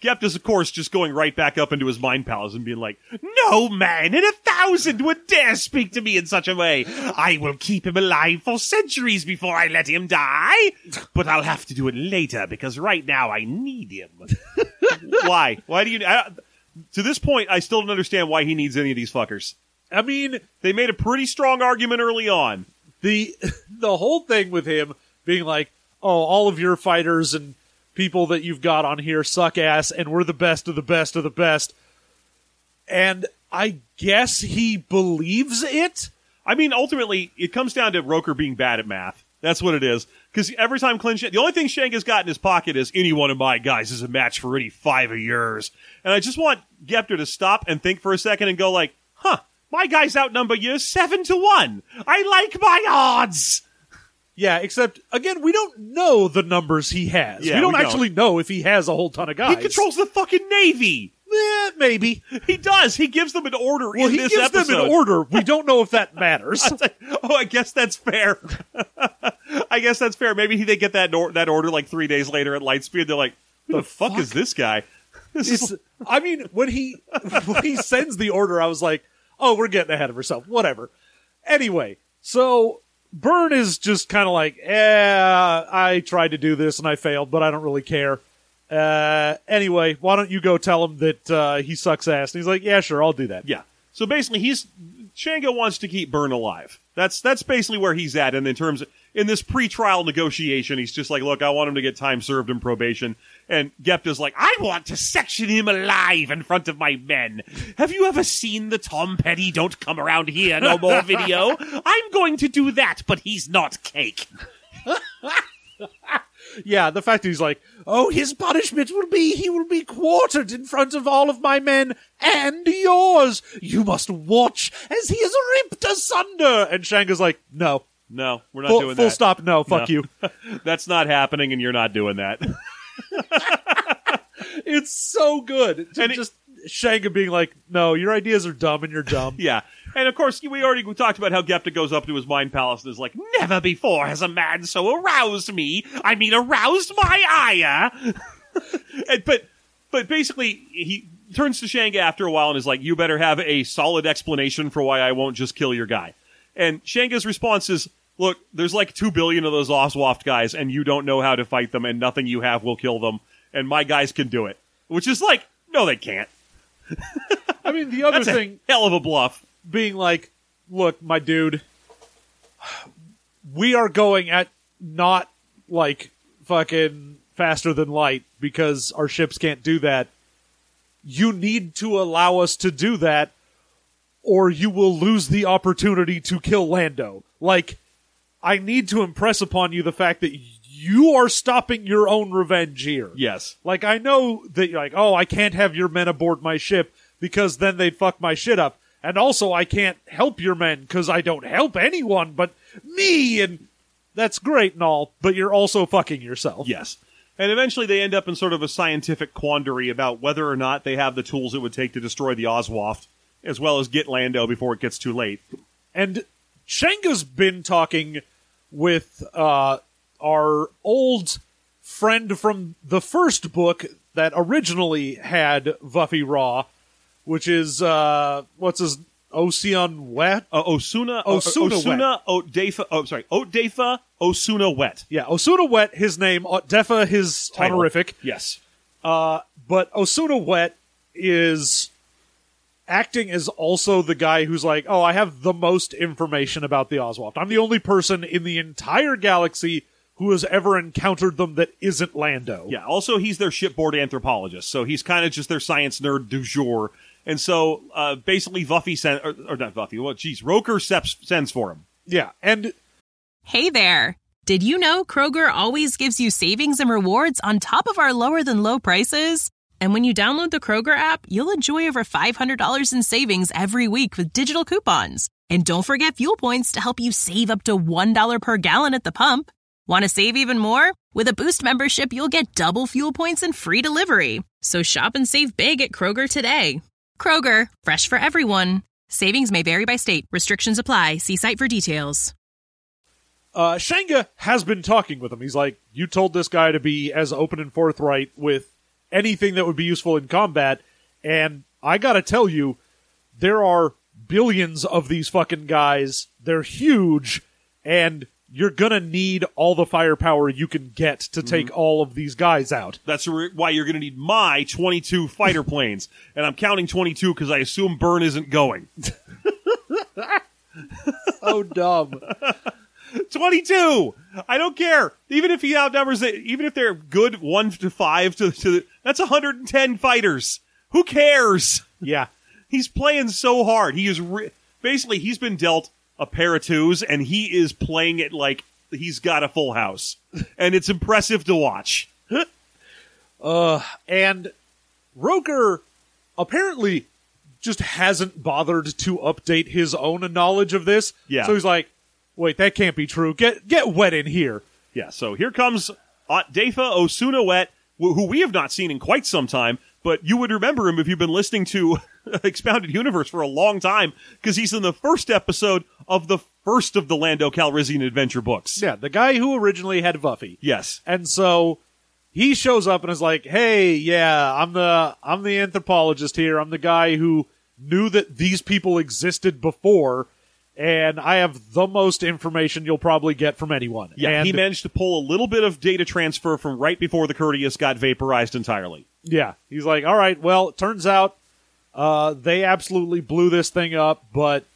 Speaker 2: Gept is, of course, just going right back up into his mind palace and being like, "No man in 1,000 would dare speak to me in such a way. I will keep him alive for centuries before I let him die. But I'll have to do it later because right now I need him." Why? Why do you... to this point, I still don't understand why he needs any of these fuckers.
Speaker 3: I mean,
Speaker 2: They made a pretty strong argument early on.
Speaker 3: the whole thing with him being like, oh, all of your fighters and people that you've got on here suck ass, and we're the best of the best of the best. And I guess he believes it?
Speaker 2: I mean, ultimately, it comes down to Roker being bad at math. That's what it is. Because every time the only thing Shanga's got in his pocket is, any one of my guys is a match for any 5 of yours. And I just want Gepter to stop and think for a second and go like, my guys outnumber you 7-1. I like my odds.
Speaker 3: Yeah, except, again, we don't know the numbers he has.
Speaker 2: Yeah,
Speaker 3: we don't
Speaker 2: we don't.
Speaker 3: actually know if he has a whole ton of guys.
Speaker 2: He controls the fucking Navy.
Speaker 3: Maybe.
Speaker 2: He does. He gives them an order
Speaker 3: Well,
Speaker 2: in
Speaker 3: he
Speaker 2: this
Speaker 3: gives
Speaker 2: episode.
Speaker 3: them an order. We don't know if that matters.
Speaker 2: I guess that's fair. I guess that's fair. Maybe they get that order like 3 days later at Lightspeed. They're like, who the fuck is this guy?
Speaker 3: I mean, when he sends the order, I was like, oh, we're getting ahead of ourselves. Whatever. Anyway, so Byrne is just kind of like, I tried to do this and I failed, but I don't really care. Anyway, why don't you go tell him that he sucks ass? And he's like, yeah, sure, I'll do that.
Speaker 2: Yeah. So basically, Shango wants to keep Byrne alive. That's basically where he's at. And in this pre-trial negotiation, he's just like, look, I want him to get time served and probation. And Gepta's like, I want to section him alive in front of my men. Have you ever seen the Tom Petty Don't Come Around Here No More video? I'm going to do that, but he's not cake.
Speaker 3: Yeah, the fact that he's like, oh, his punishment will be he will be quartered in front of all of my men and yours. You must watch as he is ripped asunder. And Shanga's like, no.
Speaker 2: No, we're not doing that.
Speaker 3: Full stop, no, fuck you.
Speaker 2: That's not happening, and you're not doing that.
Speaker 3: It's so good. Just Shanga being like, no, your ideas are dumb and you're dumb.
Speaker 2: Yeah. And of course, we talked about how Gepta goes up to his mind palace and is like, never before has a man so aroused me. I mean, aroused my ire. But basically, he turns to Shanga after a while and is like, you better have a solid explanation for why I won't just kill your guy. And Shanga's response is, look, there's like 2 billion of those Oswaft guys, and you don't know how to fight them, and nothing you have will kill them, and my guys can do it. Which is like, no, they can't.
Speaker 3: I mean, the other
Speaker 2: That's
Speaker 3: thing...
Speaker 2: a hell of a bluff.
Speaker 3: Being like, look, my dude, we are going at not, like, fucking faster than light because our ships can't do that. You need to allow us to do that, or you will lose the opportunity to kill Lando. Like, I need to impress upon you the fact that you are stopping your own revenge here.
Speaker 2: Yes.
Speaker 3: Like, I know that you're like, oh, I can't have your men aboard my ship because then they'd fuck my shit up. And also, I can't help your men because I don't help anyone but me. And that's great and all, but you're also fucking yourself.
Speaker 2: Yes. And eventually they end up in sort of a scientific quandary about whether or not they have the tools it would take to destroy the Oswaft, as well as get Lando before it gets too late.
Speaker 3: And Shanga's been talking with our old friend from the first book that originally had Vuffy Raw, which is, what's his, Ocean Wet?
Speaker 2: Osuna Odefa, Odefa Osuna Wet.
Speaker 3: Yeah, Osuna Wet, his name, Defa, his
Speaker 2: Title.
Speaker 3: honorific.
Speaker 2: Yes.
Speaker 3: But Osuna Wet is acting as also the guy who's like, oh, I have the most information about the Oswaft. I'm the only person in the entire galaxy who has ever encountered them that isn't Lando.
Speaker 2: Yeah, also he's their shipboard anthropologist, so he's kind of just their science nerd du jour. And so, basically, Vuffy or not Vuffy, well, geez, Roker sends for him.
Speaker 3: Yeah, and...
Speaker 4: Hey there! Did you know Kroger always gives you savings and rewards on top of our lower-than-low prices? And when you download the Kroger app, you'll enjoy over $500 in savings every week with digital coupons. And don't forget fuel points to help you save up to $1 per gallon at the pump. Want to save even more? With a Boost membership, you'll get double fuel points and free delivery. So shop and save big at Kroger today. Kroger, fresh for everyone. Savings may vary by state. Restrictions apply. See site for details.
Speaker 3: Shanga has been talking with him. He's like, you told this guy to be as open and forthright with anything that would be useful in combat. And I gotta tell you, there are billions of these fucking guys. They're huge, and you're gonna need all the firepower you can get to take all of these guys out.
Speaker 2: That's why you're going to need my 22 fighter planes. And I'm counting 22 because I assume Byrne isn't going.
Speaker 3: So dumb.
Speaker 2: 22! I don't care. Even if he outnumbers it, even if they're good 1 to 5, that's 110 fighters. Who cares?
Speaker 3: Yeah.
Speaker 2: He's playing so hard. He is basically, he's been dealt a pair of twos, and he is playing it like he's got a full house. And it's impressive to watch.
Speaker 3: And Roker apparently just hasn't bothered to update his own knowledge of this.
Speaker 2: Yeah.
Speaker 3: So he's like, wait, that can't be true. Get wet in here.
Speaker 2: Yeah, so here comes Dafa Osuna Wet, who we have not seen in quite some time, but you would remember him if you've been listening to Expounded Universe for a long time, because he's in the first episode of the first of the Lando Calrissian adventure books.
Speaker 3: Yeah, the guy who originally had Vuffy.
Speaker 2: Yes.
Speaker 3: And so he shows up and is like, hey, yeah, I'm the anthropologist here. I'm the guy who knew that these people existed before, and I have the most information you'll probably get from anyone.
Speaker 2: Yeah,
Speaker 3: and
Speaker 2: he managed to pull a little bit of data transfer from right before the Courteous got vaporized entirely.
Speaker 3: Yeah, he's like, all right, well, it turns out they absolutely blew this thing up, but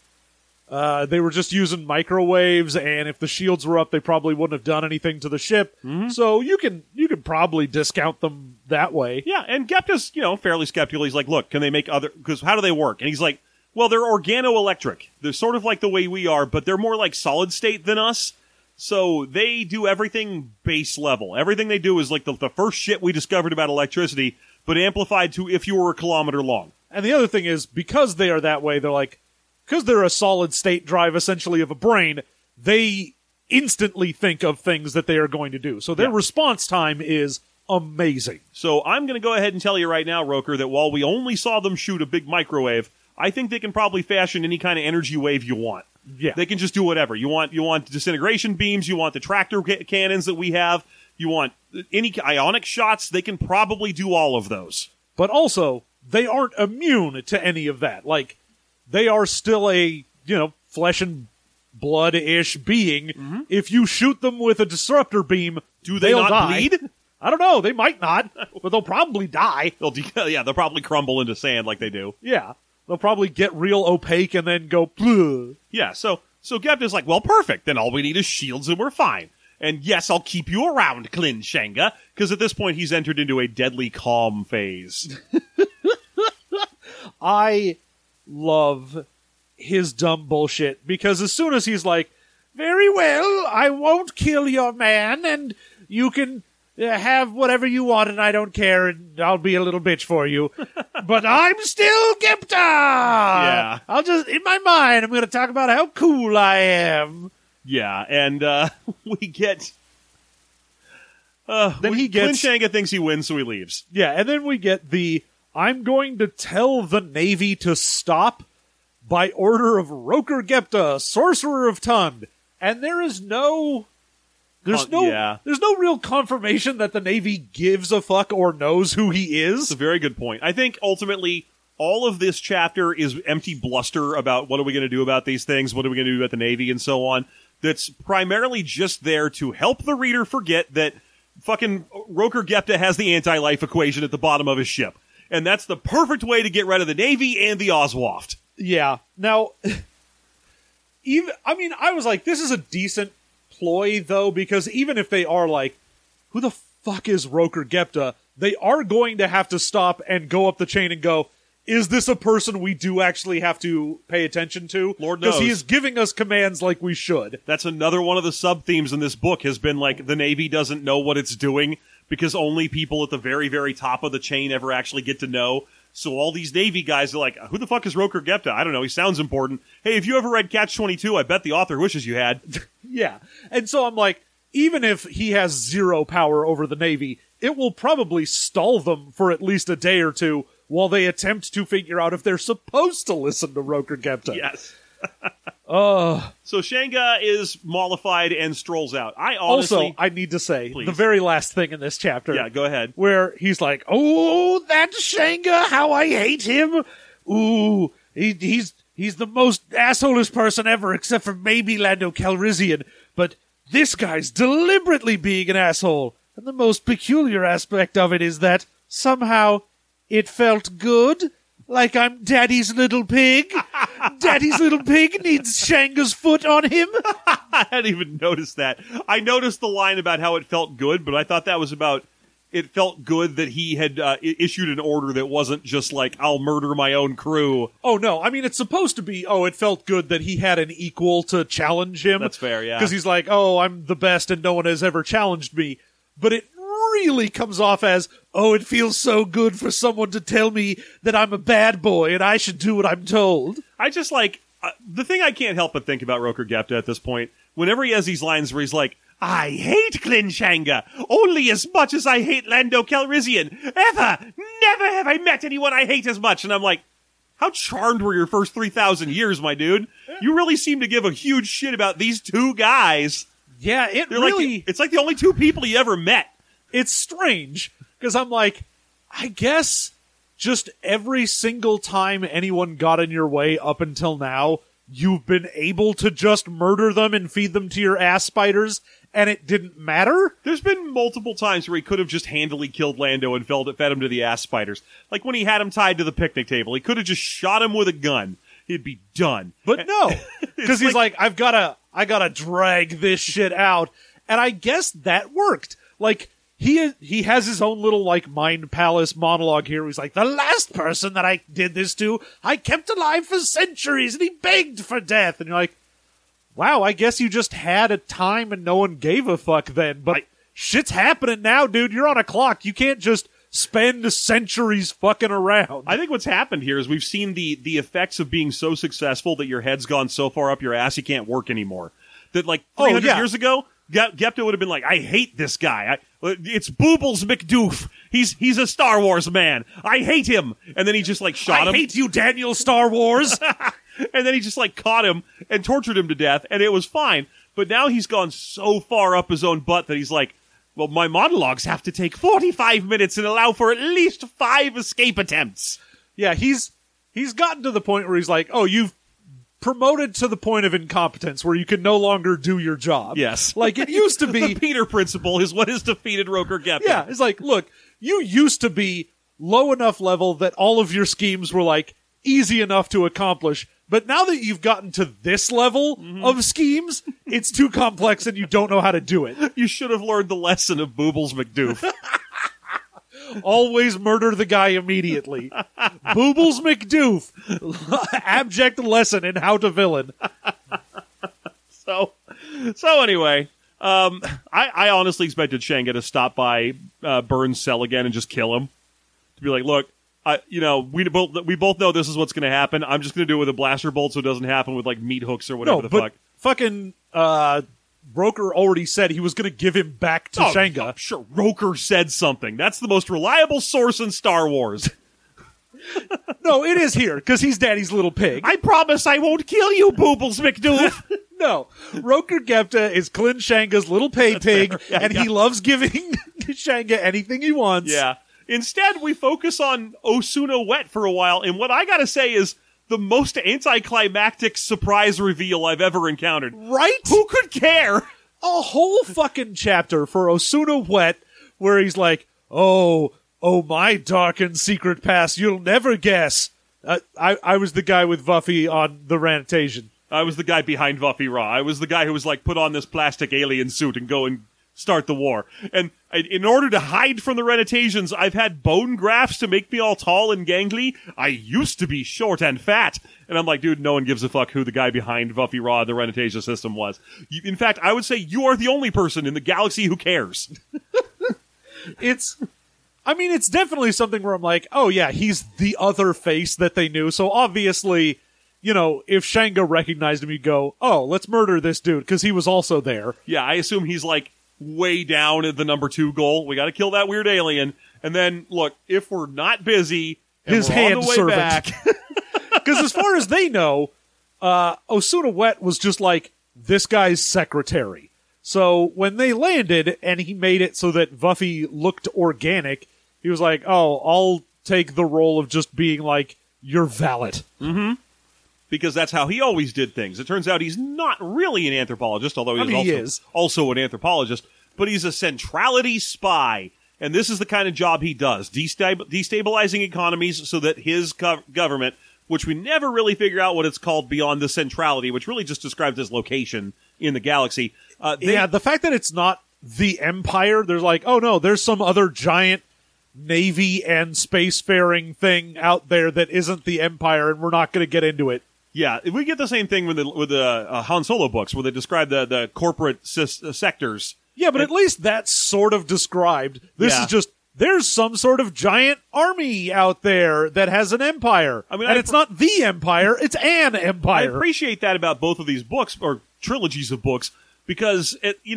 Speaker 3: they were just using microwaves, and if the shields were up, they probably wouldn't have done anything to the ship. Mm-hmm. So you can probably discount them that way.
Speaker 2: Yeah, and Gepta's, fairly skeptical. He's like, look, can they make other... Because how do they work? And he's like, well, they're organoelectric. They're sort of like the way we are, but they're more like solid state than us. So they do everything base level. Everything they do is like the first shit we discovered about electricity, but amplified to if you were a kilometer long.
Speaker 3: And the other thing is, because they are that way, they're like... Because they're a solid state drive, essentially, of a brain, they instantly think of things that they are going to do. So their response time is amazing.
Speaker 2: So I'm going to go ahead and tell you right now, Roker, that while we only saw them shoot a big microwave, I think they can probably fashion any kind of energy wave you want.
Speaker 3: Yeah.
Speaker 2: They can just do whatever. You want disintegration beams, you want the tractor cannons that we have, you want any ionic shots, they can probably do all of those.
Speaker 3: But also, they aren't immune to any of that. Like, they are still a, flesh and blood-ish being. Mm-hmm. If you shoot them with a disruptor beam,
Speaker 2: do they not
Speaker 3: die.
Speaker 2: bleed?
Speaker 3: I don't know. They might not, but they'll probably die.
Speaker 2: They'll probably crumble into sand like they do.
Speaker 3: Yeah. They'll probably get real opaque and then go, bleh.
Speaker 2: Yeah, so Gepta's like, well, perfect. Then all we need is shields and we're fine. And yes, I'll keep you around, Klin Shanga, because at this point he's entered into a deadly calm phase.
Speaker 3: I love his dumb bullshit, because as soon as he's like, very well, I won't kill your man, and you can have whatever you want, and I don't care, and I'll be a little bitch for you. But I'm still Gepta!
Speaker 2: Yeah.
Speaker 3: I'll just, in my mind, I'm going to talk about how cool I am.
Speaker 2: Yeah, and we get...
Speaker 3: then he gets...
Speaker 2: Klin Shanga thinks he wins, so he leaves.
Speaker 3: Yeah, and then we get the, I'm going to tell the Navy to stop by order of Roker Gepta, Sorcerer of Tund. And there is no... There's no real confirmation that the Navy gives a fuck or knows who he is.
Speaker 2: It's a very good point. I think ultimately all of this chapter is empty bluster about what are we going to do about these things, what are we going to do about the Navy, and so on. That's primarily just there to help the reader forget that fucking Roker Gepta has the anti-life equation at the bottom of his ship. And that's the perfect way to get rid of the Navy and the Oswaft.
Speaker 3: Yeah. Now, I was like, this is a decent ploy, though, because even if they are like, who the fuck is Roker Gepta, they are going to have to stop and go up the chain and go, is this a person we do actually have to pay attention to?
Speaker 2: Lord knows.
Speaker 3: Because he is giving us commands like we should.
Speaker 2: That's another one of the sub-themes in this book has been like, the Navy doesn't know what it's doing because only people at the very, very top of the chain ever actually get to know. So all these Navy guys are like, who the fuck is Roker Gepta? I don't know. He sounds important. Hey, if you ever read Catch-22, I bet the author wishes you had.
Speaker 3: Yeah. And so I'm like, even if he has zero power over the Navy, it will probably stall them for at least a day or two while they attempt to figure out if they're supposed to listen to Roker Gepta.
Speaker 2: Yes. So Shanga is mollified and strolls out. I honestly...
Speaker 3: Also, I need to say,
Speaker 2: Please.
Speaker 3: the very last thing in this chapter.
Speaker 2: Yeah, go ahead.
Speaker 3: Where he's like, oh, that Shanga, how I hate him. Ooh, he's the most assholish person ever, except for maybe Lando Calrissian. But this guy's deliberately being an asshole. And the most peculiar aspect of it is that somehow it felt good. Like I'm Daddy's little pig. Daddy's little pig needs Shanga's foot on him.
Speaker 2: I hadn't even noticed that. I noticed the line about how it felt good, but I thought that was about it felt good that he had issued an order that wasn't just like, I'll murder my own crew.
Speaker 3: Oh, no. I mean, it's supposed to be, it felt good that he had an equal to challenge him.
Speaker 2: That's fair, yeah.
Speaker 3: Because he's like, I'm the best and no one has ever challenged me. But it really comes off as, it feels so good for someone to tell me that I'm a bad boy and I should do what I'm told.
Speaker 2: I just like, the thing I can't help but think about Roker Gepta at this point, whenever he has these lines where he's like, I hate Klin Shanga only as much as I hate Lando Calrissian. Ever, never have I met anyone I hate as much. And I'm like, how charmed were your first 3,000 years, my dude? You really seem to give a huge shit about these two guys.
Speaker 3: Yeah,
Speaker 2: it's like the only two people you ever met.
Speaker 3: It's strange, because I'm like, I guess just every single time anyone got in your way up until now, you've been able to just murder them and feed them to your ass spiders, and it didn't matter?
Speaker 2: There's been multiple times where he could have just handily killed Lando and fed him to the ass spiders. Like when he had him tied to the picnic table. He could have just shot him with a gun. He'd be done.
Speaker 3: But no, because he's like, I gotta drag this shit out. And I guess that worked. Like, he has his own little, like, mind palace monologue here. He's like, the last person that I did this to, I kept alive for centuries, and he begged for death. And you're like, wow, I guess you just had a time and no one gave a fuck then. But shit's happening now, dude. You're on a clock. You can't just spend centuries fucking around.
Speaker 2: I think what's happened here is we've seen the effects of being so successful that your head's gone so far up your ass you can't work anymore. That, like, 300 years ago, Gepta would have been like, I hate this guy. It's Boobles McDoof. He's a Star Wars man. I hate him. And then he just, like, shot him.
Speaker 3: I hate you, Daniel Star Wars.
Speaker 2: And then he just, like, caught him and tortured him to death, and it was fine. But now he's gone so far up his own butt that he's like, well, my monologues have to take 45 minutes and allow for at least 5 escape attempts.
Speaker 3: Yeah, he's gotten to the point where he's like, you've promoted to the point of incompetence where you can no longer do your job.
Speaker 2: Yes.
Speaker 3: Like, it used to be...
Speaker 2: The Peter principle is what has defeated Roker Gepta.
Speaker 3: Yeah, it's like, look, you used to be low enough level that all of your schemes were, like, easy enough to accomplish, but now that you've gotten to this level of schemes, it's too complex and you don't know how to do it.
Speaker 2: You should have learned the lesson of Boobles McDoof.
Speaker 3: Always murder the guy immediately. Boobles McDoof. Abject lesson in how to villain.
Speaker 2: So anyway, I honestly expected Shanga to stop by Burns' cell again and just kill him. To be like, look, we both know this is what's going to happen. I'm just going to do it with a blaster bolt so it doesn't happen with, like, meat hooks or whatever the fuck.
Speaker 3: Fucking Roker already said he was going to give him back to Shanga.
Speaker 2: Sure, Roker said something. That's the most reliable source in Star Wars.
Speaker 3: No, it is here, because he's Daddy's little pig.
Speaker 2: I promise I won't kill you, Boobles McDoof.
Speaker 3: No, Roker Gepta is Klin Shanga's little pig,
Speaker 2: yeah,
Speaker 3: and he loves giving Shanga anything he wants.
Speaker 2: Yeah. Instead, we focus on Osuna Wet for a while, and what I gotta say is the most anticlimactic surprise reveal I've ever encountered.
Speaker 3: Right?
Speaker 2: Who could care?
Speaker 3: A whole fucking chapter for Osuna Wet where he's like, oh, my dark and secret past, you'll never guess. I was the guy with Vuffy on the Rantation.
Speaker 2: I was the guy behind Vuffy Raw. I was the guy who was like, put on this plastic alien suit and go and start the war. And in order to hide from the Renatasians, I've had bone grafts to make me all tall and gangly. I used to be short and fat. And I'm like, dude, no one gives a fuck who the guy behind Vuffy Raw, the Renatasia system was. In fact, I would say you are the only person in the galaxy who cares.
Speaker 3: It's definitely something where I'm like, oh yeah, he's the other face that they knew. So obviously, if Shanga recognized him, he'd go, oh, let's murder this dude, because he was also there.
Speaker 2: Yeah, I assume he's like, way down at the number 2 goal. We got to kill that weird alien. And then, look, if we're not busy, and
Speaker 3: his
Speaker 2: we're
Speaker 3: hand
Speaker 2: on the way
Speaker 3: servant.
Speaker 2: back,
Speaker 3: Because as far as they know, Osuna Wet was just like this guy's secretary. So when they landed and he made it so that Vuffy looked organic, he was like, oh, I'll take the role of just being like your valet.
Speaker 2: Mm-hmm. Because that's how he always did things. It turns out he's not really an anthropologist, although
Speaker 3: he is
Speaker 2: also an anthropologist, but he's a centrality spy. And this is the kind of job he does, destabilizing economies so that his government, which we never really figure out what it's called beyond the centrality, which really just describes his location in the galaxy.
Speaker 3: The fact that it's not the Empire, there's like, oh no, there's some other giant Navy and spacefaring thing out there that isn't the Empire, and we're not going to get into it.
Speaker 2: Yeah, we get the same thing with the Han Solo books, where they describe the corporate sectors.
Speaker 3: Yeah, but at least that's sort of described. This is just, there's some sort of giant army out there that has an empire. I mean, it's not the Empire, it's an empire.
Speaker 2: I appreciate that about both of these books, or trilogies of books, because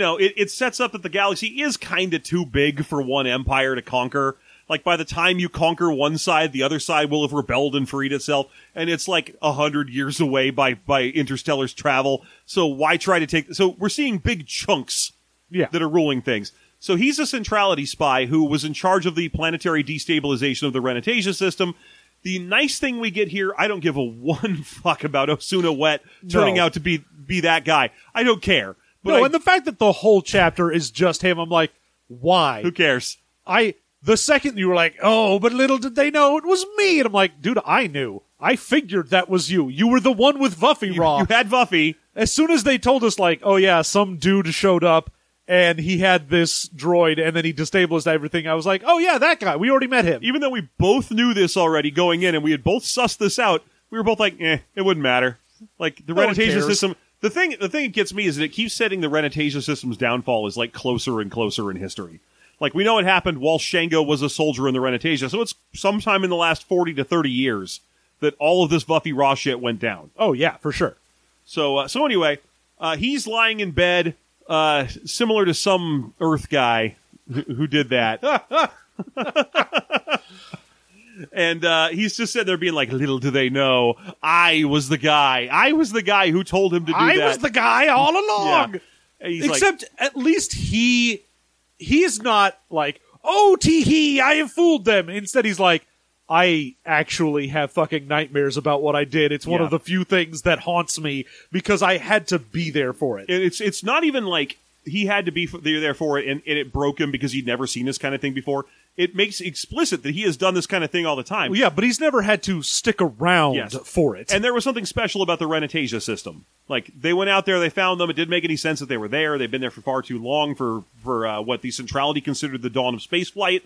Speaker 2: it sets up that the galaxy is kind of too big for one empire to conquer. Like, by the time you conquer one side, the other side will have rebelled and freed itself, and it's like 100 years away by Interstellar's travel. So why try to take... So we're seeing big chunks that are ruling things. So he's a centrality spy who was in charge of the planetary destabilization of the Renetasia system. The nice thing we get here, I don't give a one fuck about Osuna Wet turning out to be that guy. I don't care. But
Speaker 3: and the fact that the whole chapter is just him, I'm like, why?
Speaker 2: Who cares?
Speaker 3: The second you were like, oh, but little did they know it was me. And I'm like, dude, I knew. I figured that was you. You were the one with Vuffy Raw.
Speaker 2: You had Vuffy.
Speaker 3: As soon as they told us, like, oh yeah, some dude showed up and he had this droid and then he destabilized everything, I was like, oh yeah, that guy. We already met him.
Speaker 2: Even though we both knew this already going in and we had both sussed this out, we were both like, it wouldn't matter. Like, the Renetasia system... The thing that gets me is that it keeps setting the Renetasia system's downfall as, like, closer and closer in history. Like, we know it happened while Shango was a soldier in the Renetasia, so it's sometime in the last 40 to 30 years that all of this Vuffy Raw shit went down.
Speaker 3: Oh, yeah, for sure.
Speaker 2: So anyway, he's lying in bed, similar to some Earth guy who did that. And he's just sitting there being like, little do they know, I was the guy. I was the guy who told him to do that.
Speaker 3: I was the guy all along.
Speaker 2: Yeah.
Speaker 3: Except, at least he's not like, oh, tee-hee, I have fooled them. Instead, he's like, I actually have fucking nightmares about what I did. It's one of the few things that haunts me because I had to be there for it.
Speaker 2: And it's not even like he had to be there for it and it broke him because he'd never seen this kind of thing before. It makes explicit that he has done this kind of thing all the time.
Speaker 3: Well, yeah, but he's never had to stick around for it.
Speaker 2: And there was something special about the Renetasia system. Like, they went out there, they found them, it didn't make any sense that they were there. They've been there for far too long for what the Centrality considered the dawn of spaceflight.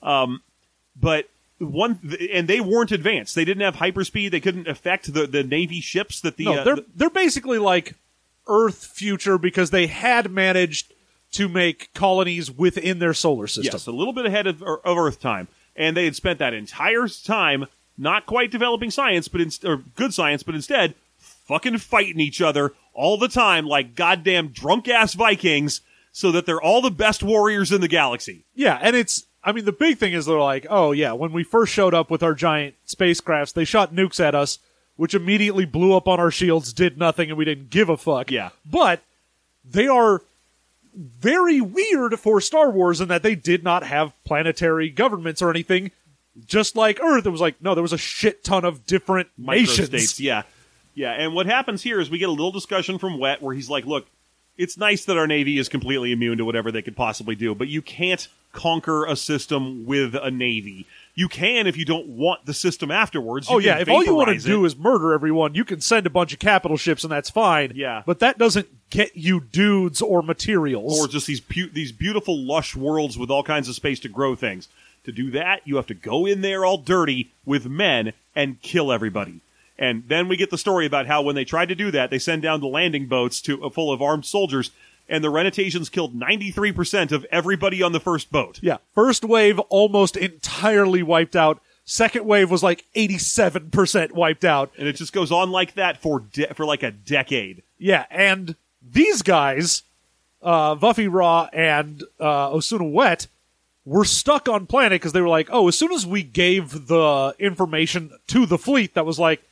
Speaker 2: But they weren't advanced. They didn't have hyperspeed. They couldn't affect the Navy ships that
Speaker 3: they're basically like Earth future because they had managed to make colonies within their solar system.
Speaker 2: Yes, a little bit ahead of Earth time. And they had spent that entire time not quite developing science, or good science, but instead fucking fighting each other all the time like goddamn drunk-ass Vikings so that they're all the best warriors in the galaxy.
Speaker 3: Yeah, and the big thing is they're like, oh yeah, when we first showed up with our giant spacecrafts, they shot nukes at us, which immediately blew up on our shields, did nothing, and we didn't give a fuck.
Speaker 2: Yeah.
Speaker 3: But they are very weird for Star Wars in that they did not have planetary governments or anything. Just like Earth, it was like, no, there was a shit ton of different nations.
Speaker 2: Microstates, yeah. Yeah, and what happens here is we get a little discussion from Wet where he's like, look, it's nice that our Navy is completely immune to whatever they could possibly do, but you can't conquer a system with a Navy. You can if you don't want the system afterwards.
Speaker 3: If all you want to do is murder everyone, you can send a bunch of capital ships and that's fine.
Speaker 2: Yeah.
Speaker 3: But that doesn't get you dudes or materials.
Speaker 2: Or just these beautiful, lush worlds with all kinds of space to grow things. To do that, you have to go in there all dirty with men and kill everybody. And then we get the story about how when they tried to do that, they send down the landing boats full of armed soldiers, and the Renetasians killed 93% of everybody on the first boat.
Speaker 3: Yeah. First wave almost entirely wiped out. Second wave was like 87% wiped out.
Speaker 2: And it just goes on like that for like a decade.
Speaker 3: Yeah, and these guys, Vuffy Raw and Osuna Wet, were stuck on planet because they were like, oh, as soon as we gave the information to the fleet that was like,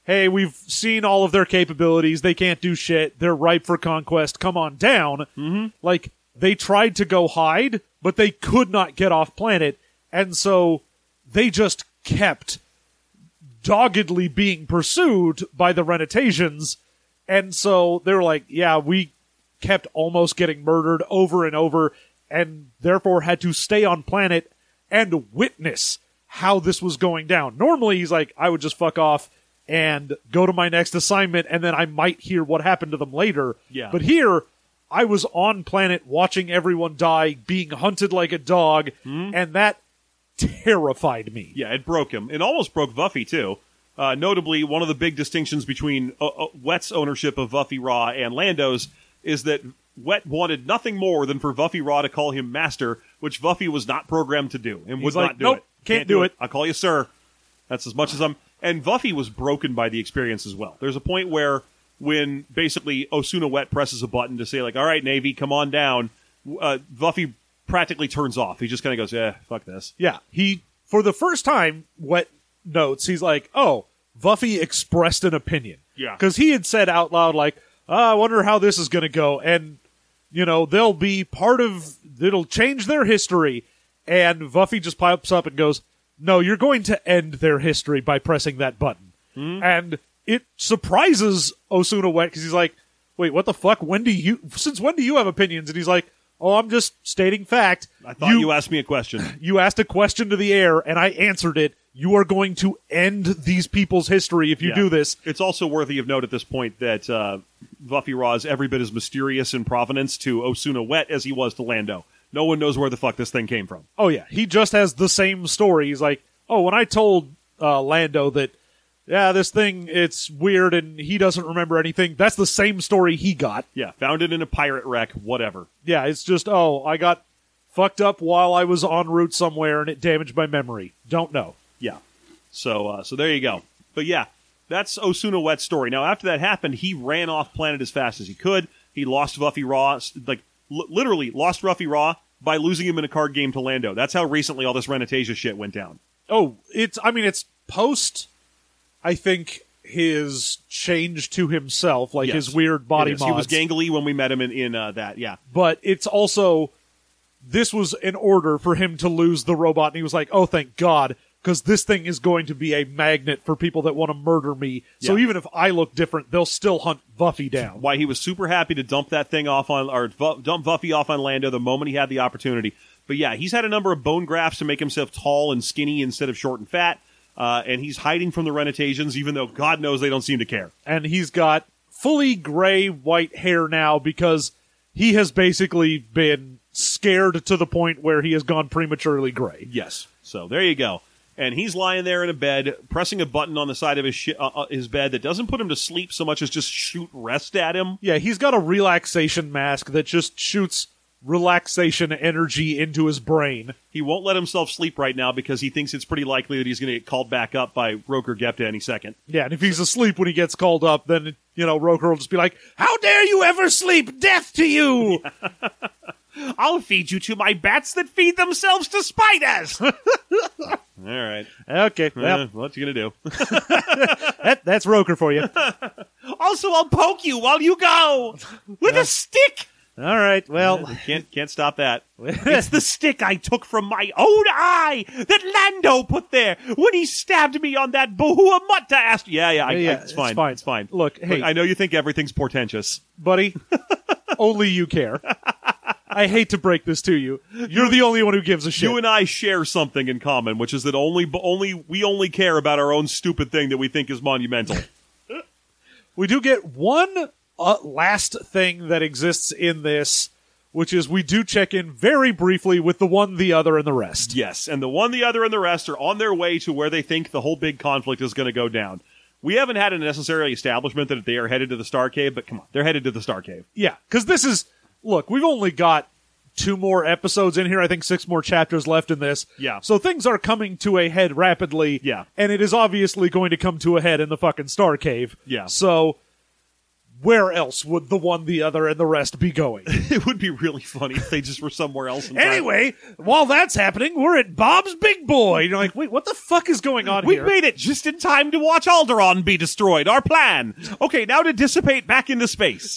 Speaker 3: hey, we've seen all of their capabilities. They can't do shit. They're ripe for conquest. Come on down. Mm-hmm. Like, they tried to go hide, but they could not get off planet. And so they just kept doggedly being pursued by the Renetasians. And so they were like, yeah, we kept almost getting murdered over and over, and therefore had to stay on planet and witness how this was going down. Normally, he's like, I would just fuck off and go to my next assignment, and then I might hear what happened to them later.
Speaker 2: Yeah.
Speaker 3: But here, I was on planet watching everyone die, being hunted like a dog, and that terrified me.
Speaker 2: Yeah, it broke him. It almost broke Vuffy, too. Notably, one of the big distinctions between Wet's ownership of Vuffy Raw and Lando's is that Wet wanted nothing more than for Vuffy Raw to call him Master, which Vuffy was not programmed to do, and would not do
Speaker 3: nope,
Speaker 2: it.
Speaker 3: Can't do it.
Speaker 2: I'll call you Sir. That's as much as I'm... And Vuffy was broken by the experience as well. There's a point where when basically Osuna Wet presses a button to say, like, all right, Navy, come on down, Vuffy practically turns off. He just kind of goes, fuck this.
Speaker 3: Yeah, for the first time, Wet notes, he's like, oh, Vuffy expressed an opinion.
Speaker 2: Yeah.
Speaker 3: Because he had said out loud, like, I wonder how this is going to go. And, they'll be it'll change their history. And Vuffy just pipes up and goes, no, you're going to end their history by pressing that button. And it surprises Osuna Wet because he's like, wait, what the fuck? Since when do you have opinions? And he's like, oh, I'm just stating fact.
Speaker 2: I thought you asked me a question.
Speaker 3: You asked a question to the air, and I answered it. You are going to end these people's history if you do this.
Speaker 2: It's also worthy of note at this point that Vuffy Raw is every bit as mysterious in provenance to Osuna Wet as he was to Lando. No one knows where the fuck this thing came from.
Speaker 3: Oh, yeah. He just has the same story. He's like, oh, when I told Lando that, yeah, this thing, it's weird and he doesn't remember anything, that's the same story he got.
Speaker 2: Yeah, found it in a pirate wreck, whatever.
Speaker 3: Yeah, it's just, I got fucked up while I was en route somewhere and it damaged my memory. Don't know.
Speaker 2: Yeah. So there you go. But yeah, that's Osuna Wet's story. Now, after that happened, he ran off planet as fast as he could. He lost Vuffy Raw, literally lost Vuffy Raw by losing him in a card game to Lando. That's how recently all this Renetasia shit went down.
Speaker 3: Oh, it's post, I think, his change to himself, like his weird body mods.
Speaker 2: He was gangly when we met him in that, yeah.
Speaker 3: But it's also, this was in order for him to lose the robot, and he was like, oh, thank God, because this thing is going to be a magnet for people that want to murder me. So even if I look different, they'll still hunt Vuffy down.
Speaker 2: Why he was super happy to dump that thing off on, or dump Vuffy off on Lando the moment he had the opportunity. But yeah, he's had a number of bone grafts to make himself tall and skinny instead of short and fat. And he's hiding from the Renetasians, even though God knows they don't seem to care.
Speaker 3: And he's got fully gray, white hair now because he has basically been scared to the point where he has gone prematurely gray.
Speaker 2: Yes. So there you go. And he's lying there in a bed, pressing a button on the side of his bed that doesn't put him to sleep so much as just shoot rest at him.
Speaker 3: Yeah, he's got a relaxation mask that just shoots relaxation energy into his brain.
Speaker 2: He won't let himself sleep right now because he thinks it's pretty likely that he's going to get called back up by Roker Gepta any second.
Speaker 3: Yeah, and if he's asleep when he gets called up, then, Roker will just be like, how dare you ever sleep? Death to you!
Speaker 2: I'll feed you to my bats that feed themselves to spiders! All right.
Speaker 3: Okay. Well,
Speaker 2: what you going to do?
Speaker 3: That's Roker for you.
Speaker 2: Also, I'll poke you while you go! With a stick!
Speaker 3: All right, well...
Speaker 2: Can't stop that. It's the stick I took from my own eye that Lando put there when he stabbed me on that Bohua Mutta ass. Yeah, it's fine. It's fine.
Speaker 3: Look, hey...
Speaker 2: I know you think everything's portentous.
Speaker 3: Buddy, only you care. I hate to break this to you. You're the only one who gives a shit.
Speaker 2: You and I share something in common, which is that we only care about our own stupid thing that we think is monumental.
Speaker 3: We do get one last thing that exists in this, which is we do check in very briefly with the one, the other, and the rest.
Speaker 2: Yes, and the one, the other, and the rest are on their way to where they think the whole big conflict is going to go down. We haven't had a necessarily establishment that they are headed to the Star Cave, but come on, they're headed to the Star Cave.
Speaker 3: Yeah, because this is... Look, we've only got 2 more episodes in here. I think 6 more chapters left in this.
Speaker 2: Yeah.
Speaker 3: So things are coming to a head rapidly.
Speaker 2: Yeah.
Speaker 3: And it is obviously going to come to a head in the fucking Star Cave.
Speaker 2: Yeah.
Speaker 3: So where else would the one, the other, and the rest be going?
Speaker 2: It would be really funny if they just were somewhere else in time.
Speaker 3: Anyway, while that's happening, we're at Bob's Big Boy. You're like, wait, what the fuck is going on
Speaker 2: We
Speaker 3: here?
Speaker 2: made it just in time to watch Alderaan be destroyed. Our plan. Okay, now to dissipate back into space.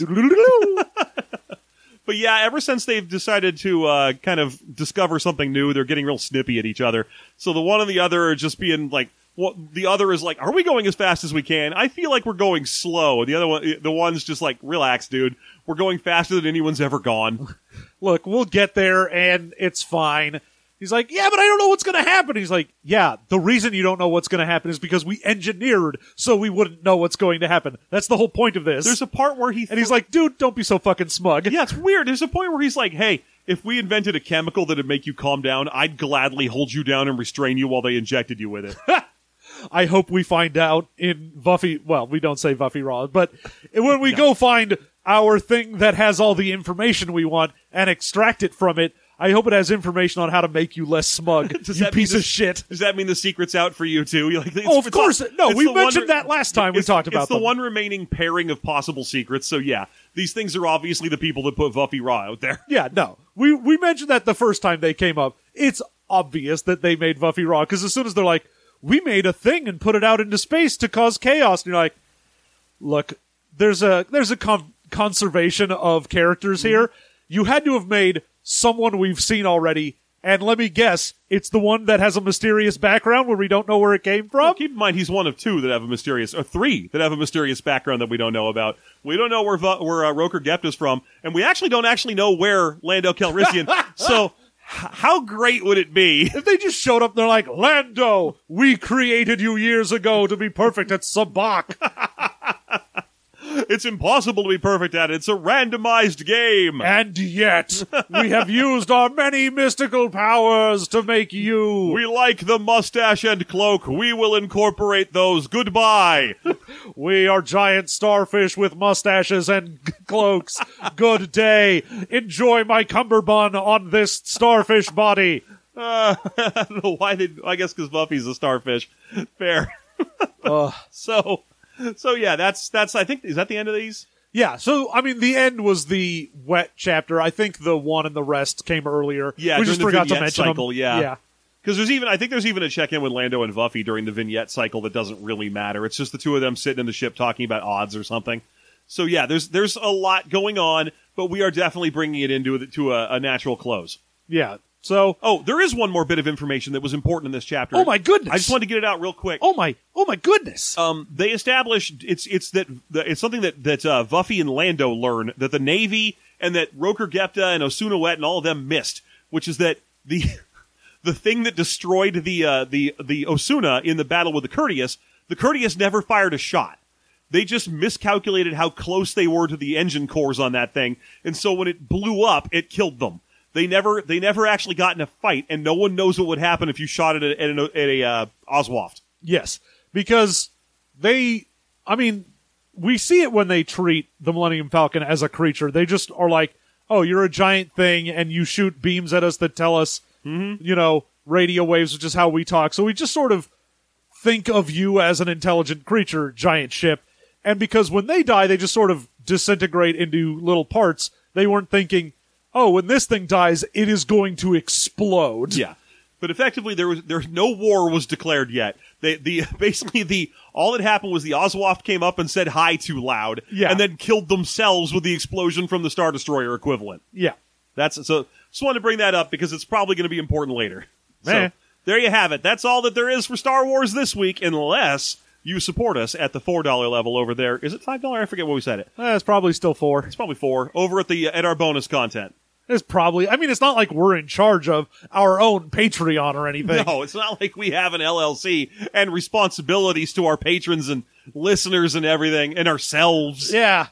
Speaker 2: But yeah, ever since they've decided to kind of discover something new, they're getting real snippy at each other. So the one and the other are just being like, what the other is like, are we going as fast as we can? I feel like we're going slow. And the other one, the one's just like, relax, dude. We're going faster than anyone's ever gone.
Speaker 3: Look, we'll get there, and it's fine. He's like, yeah, but I don't know what's going to happen. He's like, yeah, the reason you don't know what's going to happen is because we engineered so we wouldn't know what's going to happen. That's the whole point of this.
Speaker 2: There's a part where
Speaker 3: and he's like, dude, don't be so fucking smug.
Speaker 2: yeah, it's weird. There's a point where he's like, hey, if we invented a chemical that'd make you calm down, I'd gladly hold you down and restrain you while they injected you with it.
Speaker 3: I hope we find out in Buffy. Well, we don't say Buffy Raw, but when we go find our thing that has all the information we want and extract it from it, I hope it has information on how to make you less smug, you piece of shit.
Speaker 2: Does that mean the secret's out for you, too? You're like,
Speaker 3: Of course. No, we mentioned that last time we talked about
Speaker 2: It's the one remaining pairing of possible secrets, so yeah. These things are obviously the people that put Buffy Raw out there.
Speaker 3: Yeah, no. We mentioned that the first time they came up. It's obvious that they made Buffy Raw, because as soon as they're like, we made a thing and put it out into space to cause chaos, and you're like, look, there's a conservation of characters here. You had to have made someone we've seen already, and let me guess, it's the one that has a mysterious background where we don't know where it came from?
Speaker 2: Well, keep in mind, he's one of two that have a mysterious, or three that have a mysterious background that we don't know about. We don't know where Roker Gepta's from, and we actually don't know where Lando Calrissian. So, how great would it be
Speaker 3: if they just showed up and they're like, Lando, we created you years ago to be perfect at Sabak.
Speaker 2: It's impossible to be perfect at it. It's a randomized game.
Speaker 3: And yet, we have used our many mystical powers to make you.
Speaker 2: We like the mustache and cloak. We will incorporate those. Goodbye.
Speaker 3: We are giant starfish with mustaches and cloaks. Good day. Enjoy my cummerbund on this starfish body.
Speaker 2: I don't know why I guess because Buffy's a starfish. Fair. So yeah, that's I think, is that the end of these?
Speaker 3: Yeah, so I mean the end was the wet chapter. I think the one and the rest came earlier.
Speaker 2: Yeah,
Speaker 3: we just forgot to
Speaker 2: vignette
Speaker 3: mention
Speaker 2: cycle,
Speaker 3: them.
Speaker 2: Yeah. Because I think there's even a check-in with Lando and Buffy during the vignette cycle that doesn't really matter. It's just the two of them sitting in the ship talking about odds or something. So yeah, there's a lot going on, but we are definitely bringing it to a natural close.
Speaker 3: Yeah. So,
Speaker 2: there is one more bit of information that was important in this chapter.
Speaker 3: Oh my goodness!
Speaker 2: I just wanted to get it out real quick.
Speaker 3: Oh my goodness!
Speaker 2: They established it's something that Buffy and Lando learn that the Navy and that Roker Gepta and Osuna Wet and all of them missed, which is that the thing that destroyed the Osuna in the battle with the Courteous never fired a shot. They just miscalculated how close they were to the engine cores on that thing, and so when it blew up, it killed them. They never actually got in a fight, and no one knows what would happen if you shot it at a Oswaft.
Speaker 3: Yes, because we see it when they treat the Millennium Falcon as a creature. They just are like, oh, you're a giant thing, and you shoot beams at us that tell us, radio waves, which is how we talk. So we just sort of think of you as an intelligent creature, giant ship. And because when they die, they just sort of disintegrate into little parts, they weren't thinking, oh, when this thing dies, it is going to explode.
Speaker 2: Yeah, but effectively, there's no war was declared yet. All that happened was the Oswaft came up and said hi too loud, and then killed themselves with the explosion from the Star Destroyer equivalent.
Speaker 3: Yeah,
Speaker 2: just wanted to bring that up because it's probably going to be important later. So there you have it. That's all that there is for Star Wars this week, unless you support us at the $4 level over there. Is it $5? I forget what we said it.
Speaker 3: It's probably still $4.
Speaker 2: It's probably $4 over at our bonus content.
Speaker 3: It's probably, it's not like we're in charge of our own Patreon or anything.
Speaker 2: No, it's not like we have an LLC and responsibilities to our patrons and listeners and everything, and ourselves.
Speaker 3: Yeah.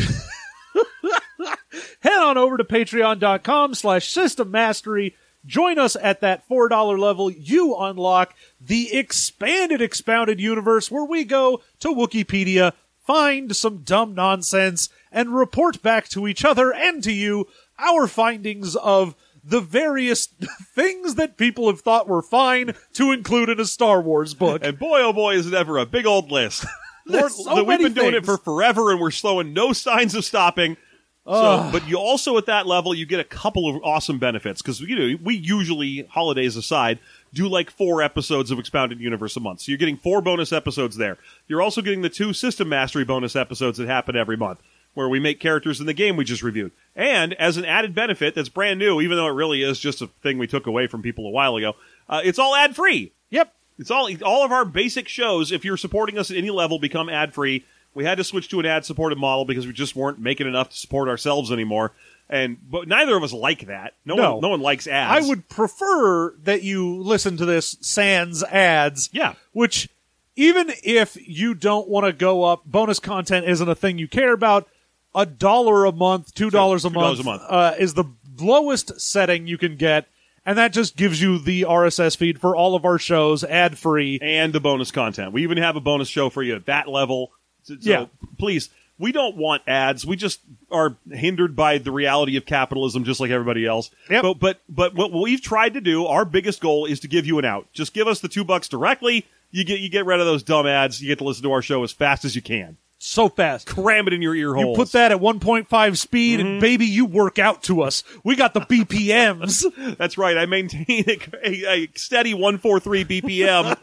Speaker 3: Head on over to patreon.com/System Mastery. Join us at that $4 level. You unlock the expounded universe where we go to Wikipedia, find some dumb nonsense, and report back to each other and to you our findings of the various things that people have thought were fine to include in a Star Wars book.
Speaker 2: And boy, oh boy, is it ever a big old list. We've been doing it for forever, and we're showing no signs of stopping. So, but you also, at that level, you get a couple of awesome benefits, because we usually, holidays aside, do like 4 episodes of Expounded Universe a month. So you're getting 4 bonus episodes there. You're also getting the 2 System Mastery bonus episodes that happen every month, where we make characters in the game we just reviewed. And as an added benefit that's brand new, even though it really is just a thing we took away from people a while ago, it's all ad-free.
Speaker 3: Yep.
Speaker 2: It's all of our basic shows, if you're supporting us at any level, become ad-free. We had to switch to an ad-supported model because we just weren't making enough to support ourselves anymore. But neither of us like that. No one likes ads.
Speaker 3: I would prefer that you listen to this sans ads.
Speaker 2: Yeah.
Speaker 3: Which, even if you don't want to go up, bonus content isn't a thing you care about, $1 a month, $2 a month is the lowest setting you can get. And that just gives you the RSS feed for all of our shows, ad-free.
Speaker 2: And the bonus content. We even have a bonus show for you at that level. So please, we don't want ads. We just are hindered by the reality of capitalism, just like everybody else.
Speaker 3: Yep.
Speaker 2: But what we've tried to do, our biggest goal is to give you an out. Just give us the $2 directly. You get rid of those dumb ads. You get to listen to our show as fast as you can.
Speaker 3: So fast.
Speaker 2: Cram it in your ear holes.
Speaker 3: You put that at 1.5 speed, and baby, you work out to us. We got the BPMs.
Speaker 2: That's right. I maintain a steady 143 BPM.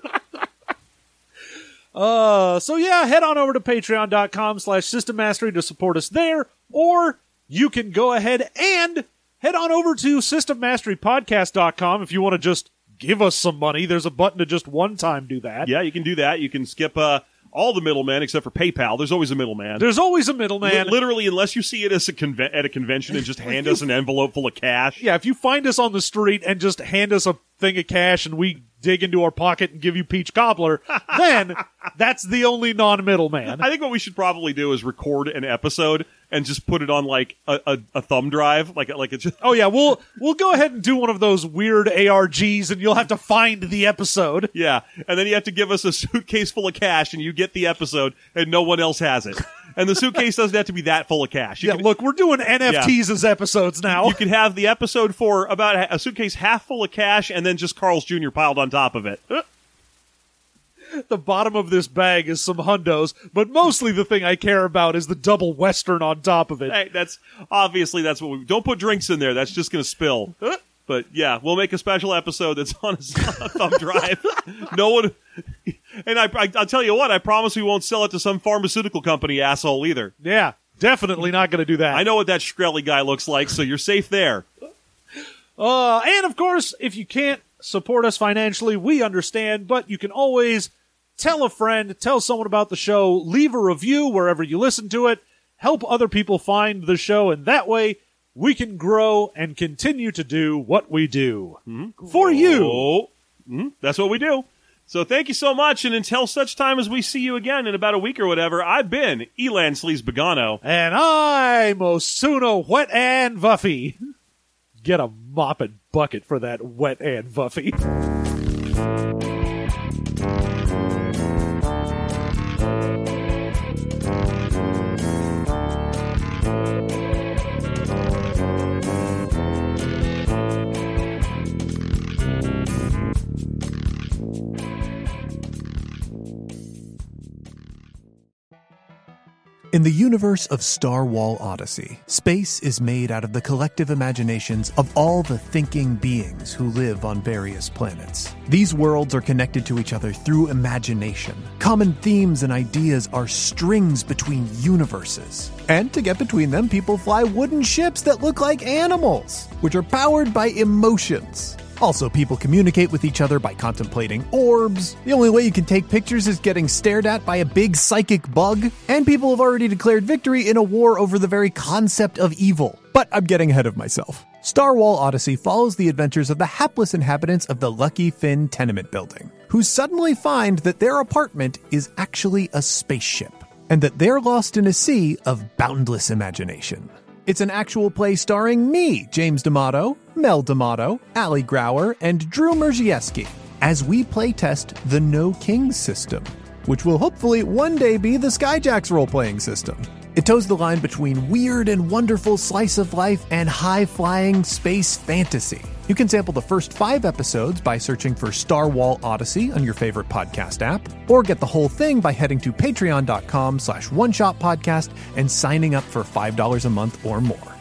Speaker 3: So yeah, head on over to patreon.com/System Mastery to support us there, or you can go ahead and head on over to SystemMasteryPodcast.com if you want to just give us some money. There's a button to just one time do that.
Speaker 2: Yeah, you can do that. You can skip all the middlemen except for PayPal. There's always a middleman.
Speaker 3: There's always a middleman.
Speaker 2: Literally, unless you see it as at a convention and just hand us an envelope full of cash.
Speaker 3: Yeah, if you find us on the street and just hand us a thing of cash and we dig into our pocket and give you peach cobbler, then that's the only non-middleman.
Speaker 2: I think what we should probably do is record an episode and just put it on like a thumb drive, like it's just.
Speaker 3: Oh yeah, we'll go ahead and do one of those weird ARGs, and you'll have to find the episode.
Speaker 2: Yeah, and then you have to give us a suitcase full of cash, and you get the episode, and no one else has it. And the suitcase doesn't have to be that full of cash.
Speaker 3: Look, we're doing NFTs as episodes now.
Speaker 2: You could have the episode for about a suitcase half full of cash, and then just Carl's Jr. piled on top of it.
Speaker 3: The bottom of this bag is some hundos, but mostly the thing I care about is the double Western on top of it.
Speaker 2: Hey, that's what we don't put drinks in there. That's just going to spill. But yeah, we'll make a special episode that's on a thumb drive. No one, and I'll tell you what, I promise we won't sell it to some pharmaceutical company asshole either.
Speaker 3: Yeah, definitely not going to do that.
Speaker 2: I know what that Shkreli guy looks like, so you're safe there.
Speaker 3: And of course, if you can't support us financially, we understand, but you can always tell a friend, tell someone about the show, leave a review wherever you listen to it, help other people find the show, and that way we can grow and continue to do what we do. For you.
Speaker 2: That's what we do. So thank you so much, and until such time as we see you again in about a week or whatever, I've been Elan Sleaze Begano.
Speaker 3: And I'm Osuna Wet and Vuffy. Get a mop and bucket for that Wet and Vuffy.
Speaker 5: In the universe of Star Wall Odyssey, space is made out of the collective imaginations of all the thinking beings who live on various planets. These worlds are connected to each other through imagination. Common themes and ideas are strings between universes. And to get between them, people fly wooden ships that look like animals, which are powered by emotions. Also, people communicate with each other by contemplating orbs. The only way you can take pictures is getting stared at by a big psychic bug. And people have already declared victory in a war over the very concept of evil. But I'm getting ahead of myself. Star Wall Odyssey follows the adventures of the hapless inhabitants of the Lucky Finn tenement building, who suddenly find that their apartment is actually a spaceship, and that they're lost in a sea of boundless imagination. It's an actual play starring me, James D'Amato, Mel D'Amato, Ali Grauer, and Drew Merzieski, as we playtest the No Kings system, which will hopefully one day be the Skyjacks role-playing system. It toes the line between weird and wonderful slice of life and high-flying space fantasy. You can sample the first 5 episodes by searching for Star Wall Odyssey on your favorite podcast app, or get the whole thing by heading to patreon.com/oneshotpodcast and signing up for $5 a month or more.